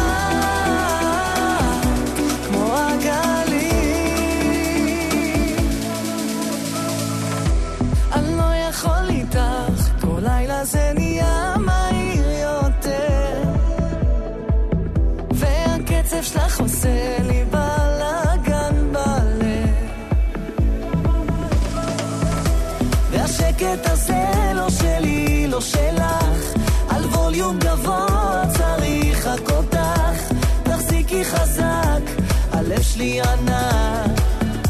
את כמו הגלים, אני לא יכול איתך, כל לילה זה נהיה מהיר יותר, והקצב שלך עושה לי בלגן בלב, והשקט הזה לא שלי, לא שלך, לי ענק,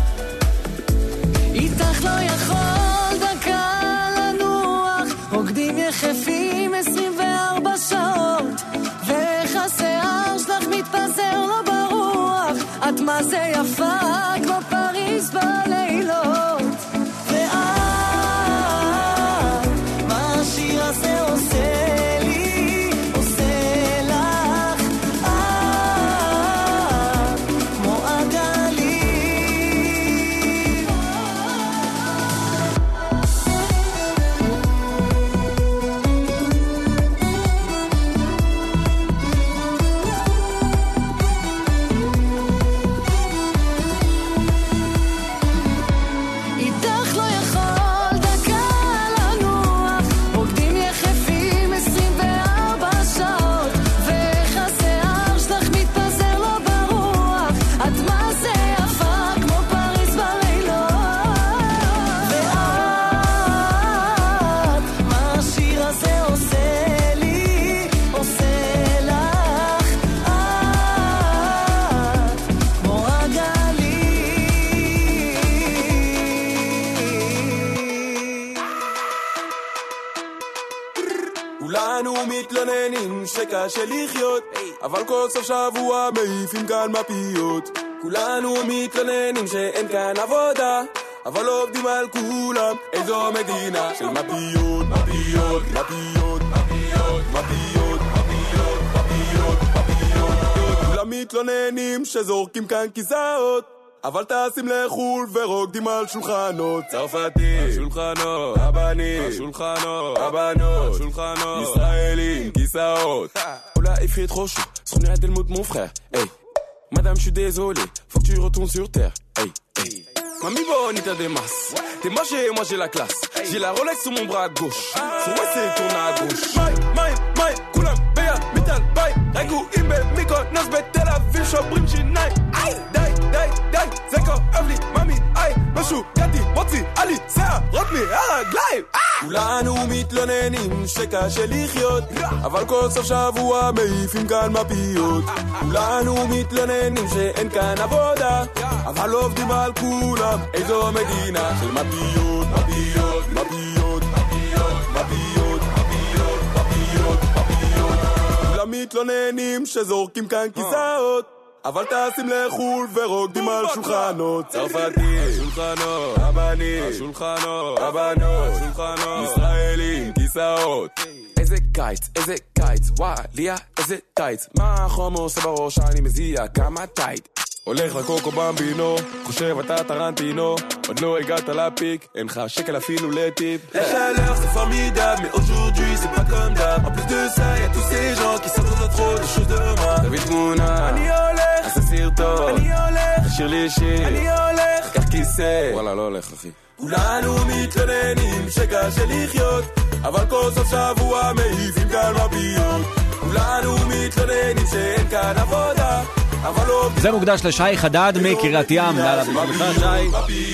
איתך לא יכול דקה לנוח, רוקדים יחפים עשרים וארבע שעות, ואיך השיער שלך מתפזר לו ברוח, את מה זה יפה כמו פריז בלילות, ואת מה השיר הזה עושה לי, עושה לך, את כמו הגלים. איתך לא יכול דקה לנוח, רוקדים יחפים עשרים וארבע שעות, ואיך השיער שלך מתפזר לו ברוח, את מה זה יפה כמו פריז בלילות, ואת מה השיר הזה עושה לי, עושה לך, את כמו הגלים. כולנו מתלוננים שקשה לחיות, אבל כל סוף שבוע מעיפים כאן מפיות. כולנו מתלוננים שאין כאן עבודה, אבל עובדים על כולם. איזו מדינה של מפיות, מפיות, מפיות, מפיות, מפיות, מפיות, מפיות, מפיות. כולם מתלוננים שזורקים כאן כיסאות, אבל טסים לחול ורוקדים על שולחנות. צרפתי, שולחנות, הבנים, שולחנות, הבנות, שולחנות, ישראלים, כיסאות. Oula, il fait trop chaud, ce qu'on est à Delmout mon frère. Hey, madame, je suis désolé, faut que tu retournes sur terre. Hey, hey. Mamie bonita des masses, t'es moche et moi j'ai la classe. J'ai la Rolex sur mon bras gauche, sur moi c'est tourne à gauche. Mai, mai, mai, koulam, beya, metal, bay. Ragou, imbe, mikon, nos bet, Tel Aviv, shobrim, shinai. Aïe, dai, dai, dai, zeko, avli, mami, aïe. משהו, גדי, מוציא, עלי, שיער, רוטמי, הרגליים. כולנו מתלוננים שקשה לחיות, אבל כל סוף שבוע מעיפים כאן מפיות. כולנו מתלוננים שאין כאן עבודה, אבל עובדים על כולם. איזו מדינה של מפיות, מפיות, מפיות, מפיות, מפיות, מפיות, מפיות, מפיות. כולם מתלוננים שזורקים כאן כיסאות, אבל טסים לחול ורוקדים על שולחנות. צרפתי, שולחנות, הבנים, שולחנות, הבנות, שולחנות, ישראלים, כיסאות. איזה קיץ, איזה קיץ, וואי, ליה, איזה טייץ. מה החומר עושה בראש, אני מזיע כמה טייט. הולך לקוקו במבינו, חושב אתה טרנטינו, עוד לא הגעת לפיק, אין לך שקל אפילו לטיפ. La chaleur c'est formidable, mais aujourd'hui c'est pas comme d'hab. En plus de ça, y'a tous ces gens qui s'attendent trop des choses de moi. תביא תמונה, אני הולך, עשה סרטון, אני הולך, תשאיר לי שיר, אני הולך, קח כיסא, וואלה לא הולך אחי. כולנו מתלוננים שקשה לחיות, אבל כל סוף שבוע מעיפים כאן מפיות. כולנו מתלוננים שאין כאן עבודה, זה מוקדש לשי חדד מקריית ים. יאללה, בשבילך שי.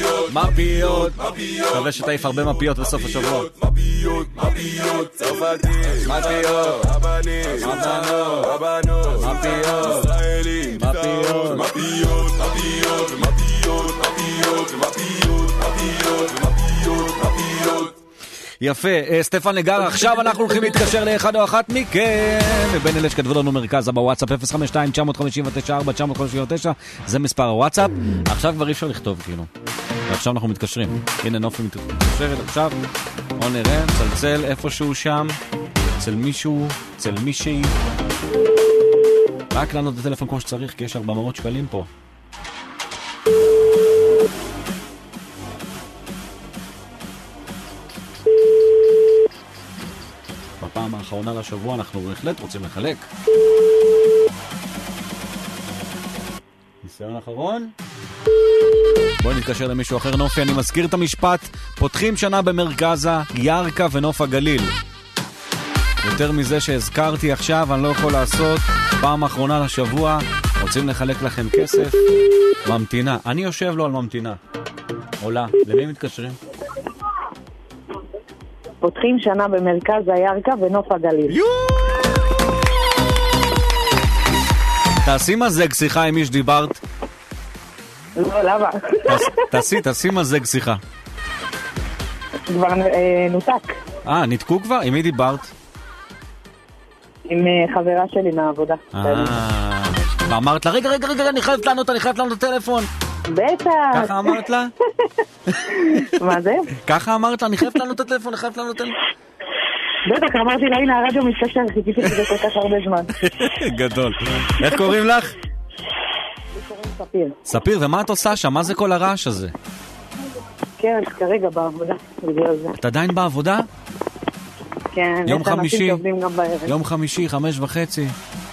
מפיות. מקווה שתעיף הרבה מפיות בסוף השבוע. מפיות, מפיות, צרפתי, מפיות, הבנים, הבנות, הבנות, מפיות, ישראלים, מפיות, מפיות, מפיות, מפיות, מפיות, מפיות, מפיות, מפיות, מפיות. יפה, סטפן נגר, עכשיו אנחנו הולכים להתקשר לאחד או אחת מכם, ובין אלה שכתבו לנו מרכז בוואטסאפ אפס חמש שתיים תשע חמש תשע ארבע תשע חמש תשע, זה מספר הוואטסאפ. עכשיו כבר אי אפשר לכתוב כאילו, ועכשיו אנחנו מתקשרים. הנה נופי מתקשרת עכשיו, בוא נראה, צלצל איפשהו שם, אצל מישהו, אצל מישהי, רק לענות את הטלפון כמו שצריך, כי יש ארבע מאות שקלים פה. בפעם האחרונה לשבוע אנחנו בהחלט רוצים לחלק. ניסיון אחרון. בואו נתקשר למישהו אחר. נופי, אני מזכיר את המשפט, פותחים שנה במרכזה, ירקה ונוף הגליל. יותר מזה שהזכרתי עכשיו אני לא יכול לעשות. פעם האחרונה לשבוע רוצים לחלק לכם כסף. ממתינה, אני יושב לו על ממתינה. עולה, למי מתקשרים? פותחים שנה במרכז הירקה ונוף הגליל. תעשי מזג שיחה עם מי שדיברת. לא, למה? תעשי, תעשי מזג שיחה. כבר נותק. אה, נתקו כבר? עם מי דיברת? עם חברה שלי מהעבודה. אה, ואמרת לה, רגע, רגע, רגע, אני חייבת לענות, אני חייבת לענות טלפון. בטח. ככה אמרת לה? מה זה? ככה אמרת לה, אני חייבת לענות את הטלפון, אני חייבת לענות את הטלפון. בטח, אמרתי לה, הנה הרדיו מתקשר, חיכיתי שזה כל כך הרבה זמן. גדול. איך קוראים לך? קוראים ספיר. ספיר, ומה את עושה שם? מה זה כל הרעש הזה? כן, כרגע בעבודה, בגלל זה. את עדיין בעבודה? כן, יום יש אנשים חמישי, שעובדים גם בערב. יום חמישי, חמש וחצי.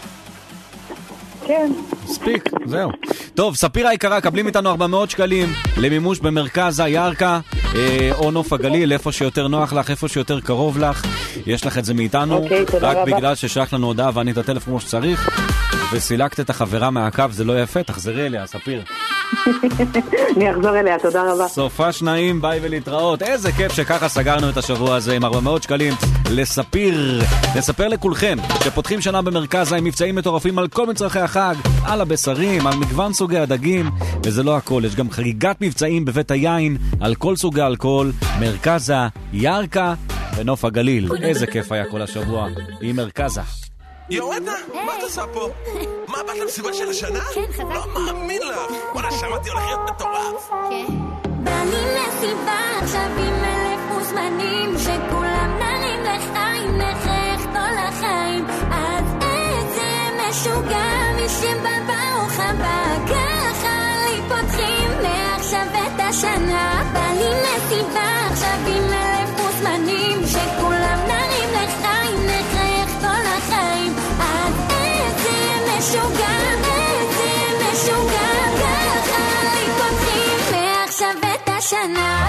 כן. מספיק, זהו. טוב, ספיר היקרה, קבלים איתנו ארבע מאות שקלים למימוש במרכז הירקה, אה, או נוף הגליל, איפה שיותר נוח לך, איפה שיותר קרוב לך. יש לך את זה מאיתנו, אוקיי, תודה רק רבה. בגלל ששלח לנו הודעה ואני את הטלפון כמו שצריך, וסילקת את החברה מהקו, זה לא יפה, תחזרי אליה, ספיר. אני אחזור אליה, תודה רבה. סופה שניים, ביי ולהתראות. איזה כיף שככה סגרנו את השבוע הזה עם ארבע מאות שקלים לספיר. נספר לכולכם שפותחים שנה במרכז עם מבצעים מטורפים על כל מצרכי החג, על הבשרים, על מגוון סוגי הדגים, וזה לא הכל, יש גם חגיגת מבצעים בבית היין על כל סוגי אלכוהול, מרכזה, ירקה ונוף הגליל. איזה כיף היה כל השבוע עם מרכזה. יורדה, מה את עושה פה? מה, באת למסיבה של השנה? לא מאמין לך. וואלה, שמעתי הולך להיות מטורף. בני מסיבה עכשיו עם אלף מוזמנים, שכולם נרים לחיים, נחייך כל החיים. אז איזה משוגע מי שבא ברוך הבא, ככה לי פותחים מעכשיו את השנה. בני מסיבה עכשיו עם אלף מוזמנים, שכולם נרים לחיים, נחייך כל החיים. אז איזה משוגע, איזה משוגע, ככה לי פותחים מעכשיו את השנה.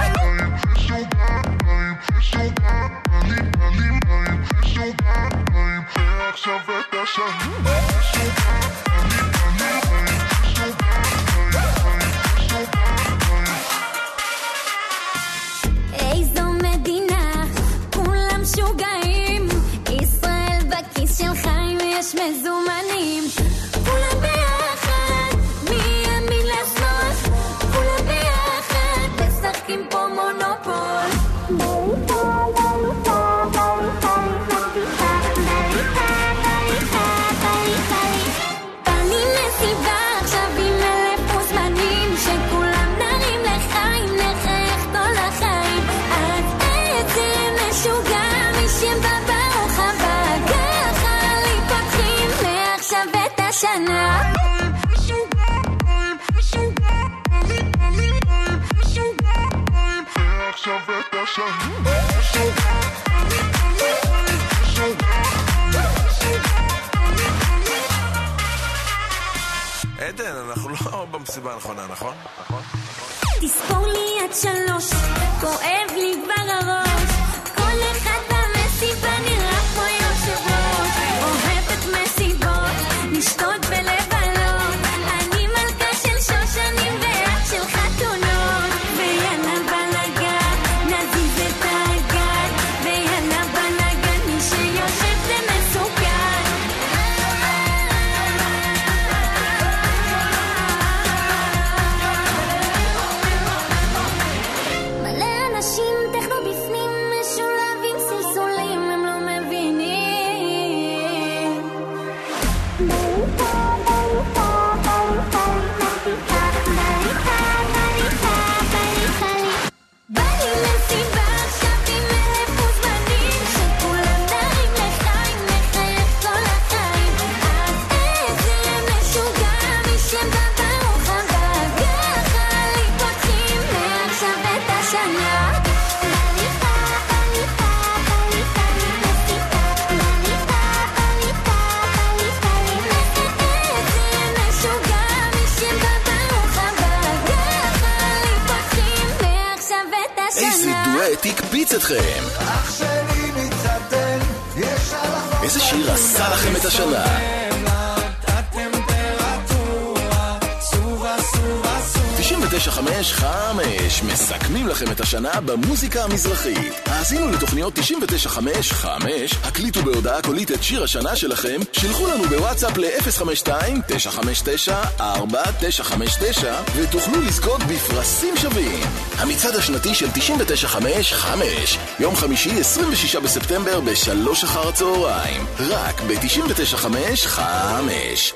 עכשיו את השנה. איזו מדינה, כולם שוגעים, ישראל בכיס של חיים, יש מזומנים, כולם ביחד, מימין לשמאל, כולם ביחד, משחקים פה מונופול. בני מסיבה עכשיו עם אלף מוזמנים, שכולם נרים לחיים, נחייך כל החיים. אז איזה משוגע מי שבא ברוך הבא, ככה לי פותחים מעכשיו את השנה. עכשיו את השנה. עדן, אנחנו לא במסיבה הנכונה, נכון? נכון? תספור לי עד שלוש, כואב לי כבר הראש, כל אחד במסיבה נראה כמו יושב ראש, אוהבת מסיבות, לשתות ולבלות, אני מלכה של שושנים ואת של חתונות, ויאללה בלגן, נזיז את הגן, ויאללה בלגן, מי שיושב זה מסוכן. מלא אנשים טכנו בפנים, משולבים סלסולים, הם לא מבינים. בני מסיבה עכשיו עם אלף מוזמנים, שכולם נרים לחיים, נחייך כל החיים. אז איזה משוגע מי שבא ברוך הבא, ככה לי פותחים מעכשיו את השנה. איזה דואט הקפיץ אתכם? איזה שיר עשה לכם את השנה? תשעים ותשע ותשע חמש חמש. מסכמים לכם את השנה במוזיקה המזרחית. האזינו לתוכניות תשעים ותשע חמש חמש, הקליטו בהודעה קולית את שיר השנה שלכם, שלחו לנו בוואטסאפ ל-אפס חמש שתיים תשע חמש תשע ארבע תשע חמש תשע ותוכלו לזכות בפרסים שווים. המצעד השנתי של תשעים ותשע חמש חמש, יום חמישי עשרים ושישה בספטמבר בשלוש אחר הצהריים, רק ב-תשעים ותשע חמש חמש.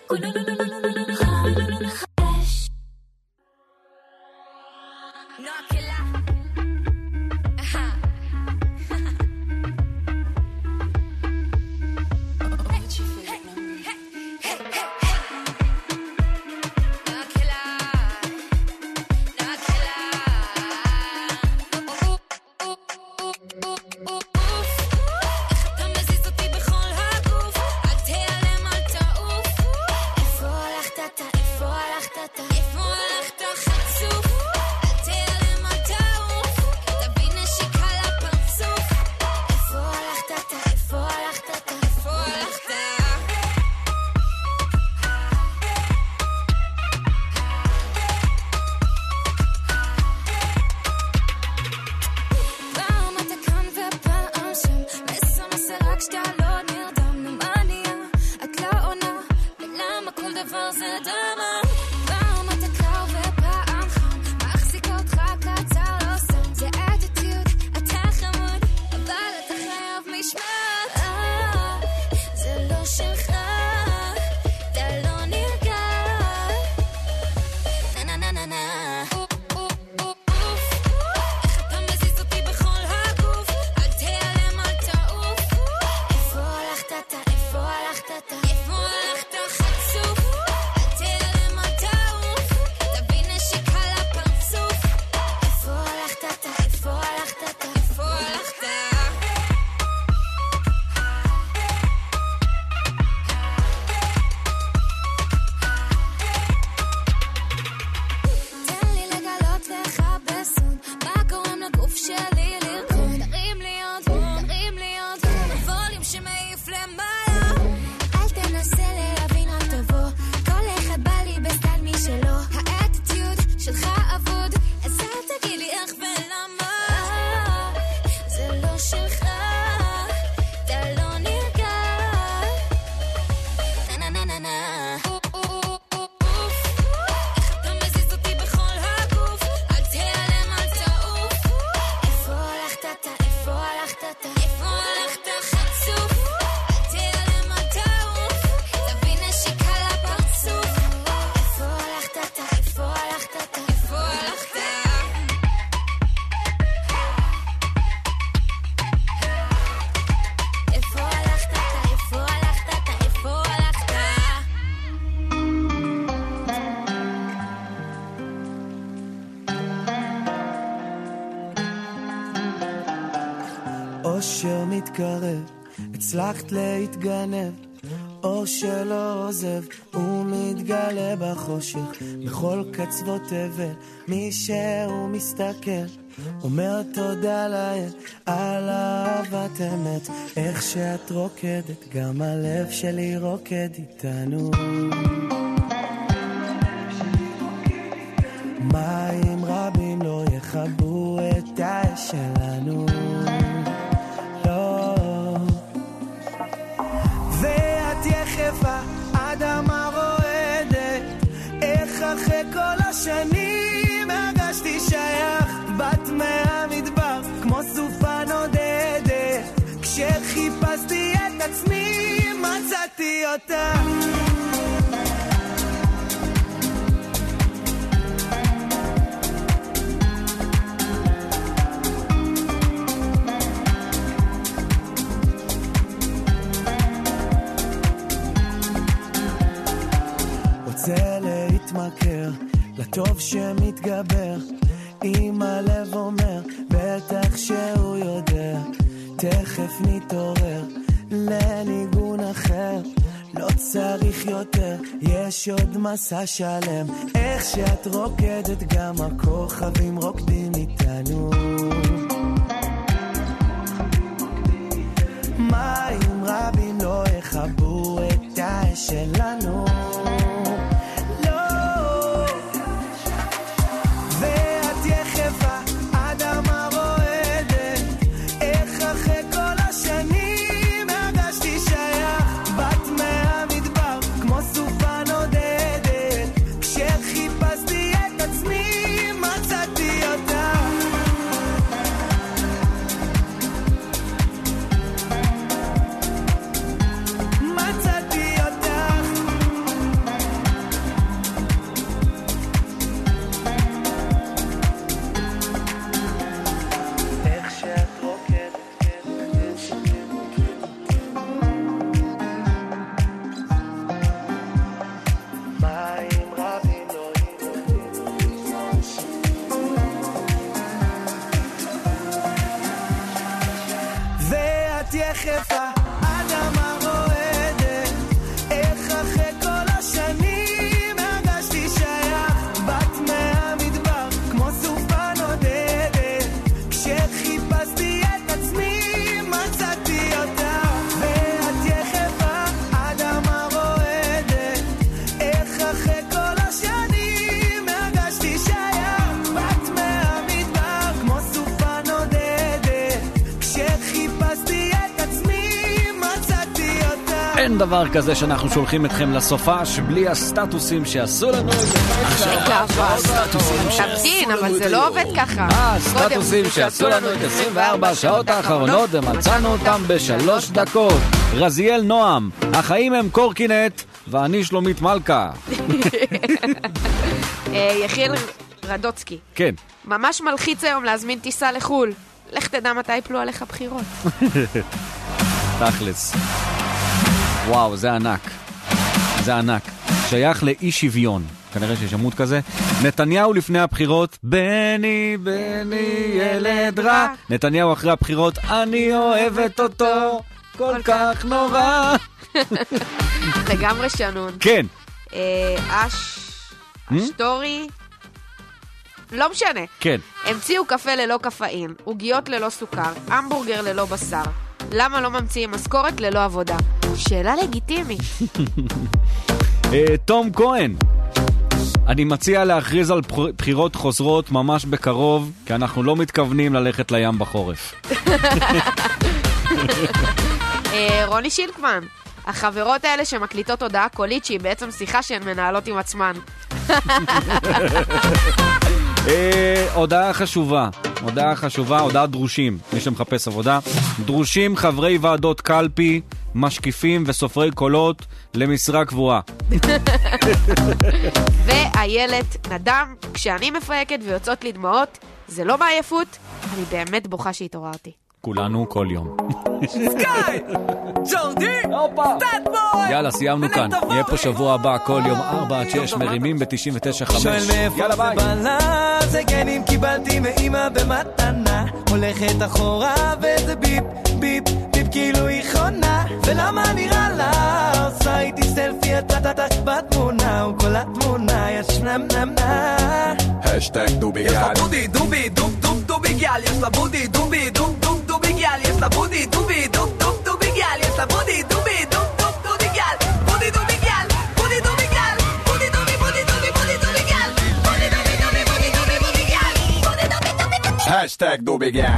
אושר מתקרב, הצלחת להתגנב, אור שלא עוזב, הוא מתגלה בחושך, בכל קצוות תבל, מי שהוא מסתכל, אומר תודה לאל, על אהבת אמת, איך שאת רוקדת, גם הלב שלי רוקד איתנו. מים רבים לא יכבו את האש שלנו, ואת יחפה אדמה רועדת, איך אחרי כל השנים הרגשתי שייך, בת מהמדבר כמו סופה נודדת, כשחיפשתי את עצמי מצאתי אותה. רוצה להתמכר לטוב שמתגבר, אם הלב אומר בטח שהוא יודע, תכף נתעורר לניגון אחר, לא צריך יותר, יש עוד מסע שלם, איך שאת רוקדת גם הכוכבים רוקדים איתנו. מים רבים לא יכבו את האש שלנו, ואת יחפה, אדמה רועדת, איך אחרי כל השנים הרגשתי שייך, בת מהמדבר כמו סופה נודדת, כשחיפשתי את עצמי מצאתי אותה, ואת יחפה, אדמה רועדת, איך אחרי כל השנים הרגשתי שייך, בת מהמדבר כמו סופה נודדת, כשחיפשתי את עצמי מצאתי אותה. אין דבר כזה שאנחנו שולחים אתכם לסופש בלי הסטטוסים שעשו לנו את זה. תמתין, אבל זה לא עובד ככה. הסטטוסים שעשו לנו את עשרים וארבע השעות האחרונות ומצאנו אותם בשלוש דקות. רזיאל נועם, החיים הם קורקינט ואני שלומית מלכה. יחיאל רדוצקי, כן. ממש מלחיץ היום להזמין טיסה לחול. לך תדע מתי יפלו עליך בחירות. תכלס. וואו, זה ענק. זה ענק. שייך לאי שוויון. כנראה שיש עמוד כזה. נתניהו לפני הבחירות, בני, בני, ילד רע. נתניהו אחרי הבחירות, אני אוהבת אותו, כל כך נורא. לגמרי שנון. כן. אש, אשטורי, לא משנה. כן. המציאו קפה ללא קפאין, עוגיות ללא סוכר, המבורגר ללא בשר. למה לא ממציאים משכורת ללא עבודה? שאלה לגיטימית. תום כהן, אני מציע להכריז על בחירות חוזרות ממש בקרוב, כי אנחנו לא מתכוונים ללכת לים בחורף. רוני שילקמן, החברות האלה שמקליטות הודעה קולית שהיא בעצם שיחה שהן מנהלות עם עצמן. הודעה חשובה, הודעה חשובה, הודעה דרושים, מי שמחפש עבודה. דרושים חברי ועדות קלפי, משקיפים וסופרי קולות למשרה קבועה. ואיילת נדם, כשאני מפייקת ויוצאות לי דמעות, זה לא בעייפות, אני באמת בוכה שהתעוררתי. כולנו כל יום. סקאי! ג'ורדי! סטאט בוי! יאללה, סיימנו כאן. נהיה פה שבוע הבא, כל יום ארבע עד שש מרימים ב-תשעים ותשע חמש. שואל מאיפה זה בלה, זה גנים קיבלתי מאמא במתנה, הולכת אחורה וזה ביפ, ביפ, ביפ כאילו היא חונה, ולמה נראה לה עושה איתי סלפי הטטטק בתמונה, וכל התמונה יש נם נם נם. השטג דובי גל, יש לה בודי דובי דוב דוב דובי גל, יש לה בודי דובי דוב דוב דובי גל, יש לה בודי דובי דוב דוב דובי גל, יש לה בודי דובי דוב דוב דובי גל, בודי דובי גל, בודי דובי גל, בודי דובי בודי דובי בודי דובי גל, בודי דובי דובי בודי דובי בודי גל, בודי דובי דובי. השטג דובי גל.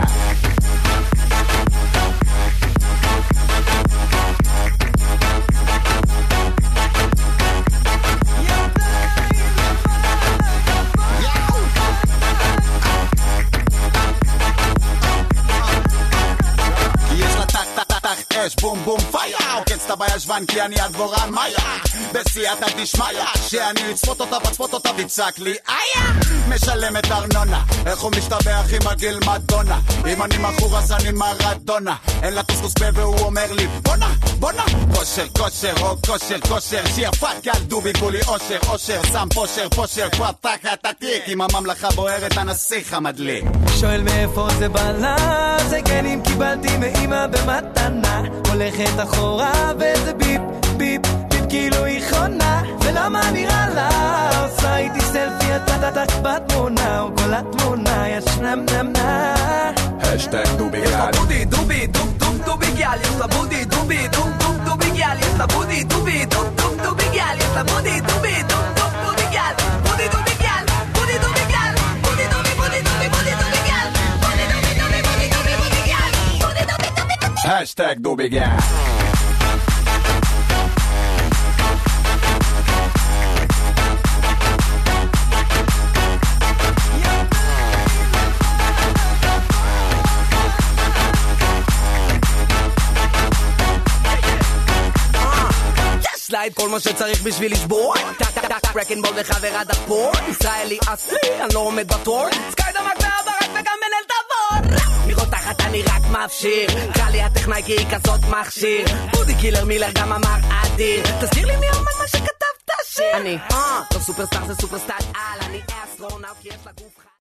בום בום פייר, עוקץ את בישבן כי אני הדבורן מאיה, בסייעתא דשמיא, שאני אצפות אותה בצפות אותה ויצעק לי איה, משלמת ארנונה, איך הוא משתבח עם הגיל מדונה, אם אני מחור אז אני מרדונה, אין לה טוסטוס פה והוא אומר לי בונה בונה, כושר כושר או כושר כושר, שיפת קל דובי גולי אושר אושר, שם פושר פושר כבר תחת התיק, עם הממלכה בוערת הנסיך המדליק. שואל מאיפה זה בלה, זה גנים קיבלתי מאמא במתנה, הולכת אחורה וזה ביפ, ביפ, ביפ כאילו היא חונה, ולמה נראה לה עושה איתי סלפי הטטטק בתמונה, וכל התמונה יש נם נם נם. השטג דובי גל, יש לה בודי דובי דוב דוב דובי גל, יש לה בודי דובי דוב דוב דובי גל, יש לה בודי דובי דוב דוב דובי גל, יש לה בודי דובי דוב דוב דובי גל, בודי דובי גל, בודי דובי גל, בודי דובי בודי דובי בודי דובי גל, בודי דובי דובי בודי דובי בודי גל, בודי דובי דובי. השטג דובי גל. סלייד כל מה שצריך בשביל לשבור, טק טק טק רקן בול וחברה דחפור, ישראלי אסלי, אני לא עומד בתור, סקאי דמק והברק וגם מנהל תבור, לראות תחת אני רק מאפשיר, קלי הטכנאי כי היא כזאת מכשיר, בודי קילר מילר גם אמר אדיר, תזכיר לי מי אומר מה שכתבת שיר, אני, אה, לא סופרסטאר זה סופרסטאר על, אני אסטרונאוט כי יש לה גוף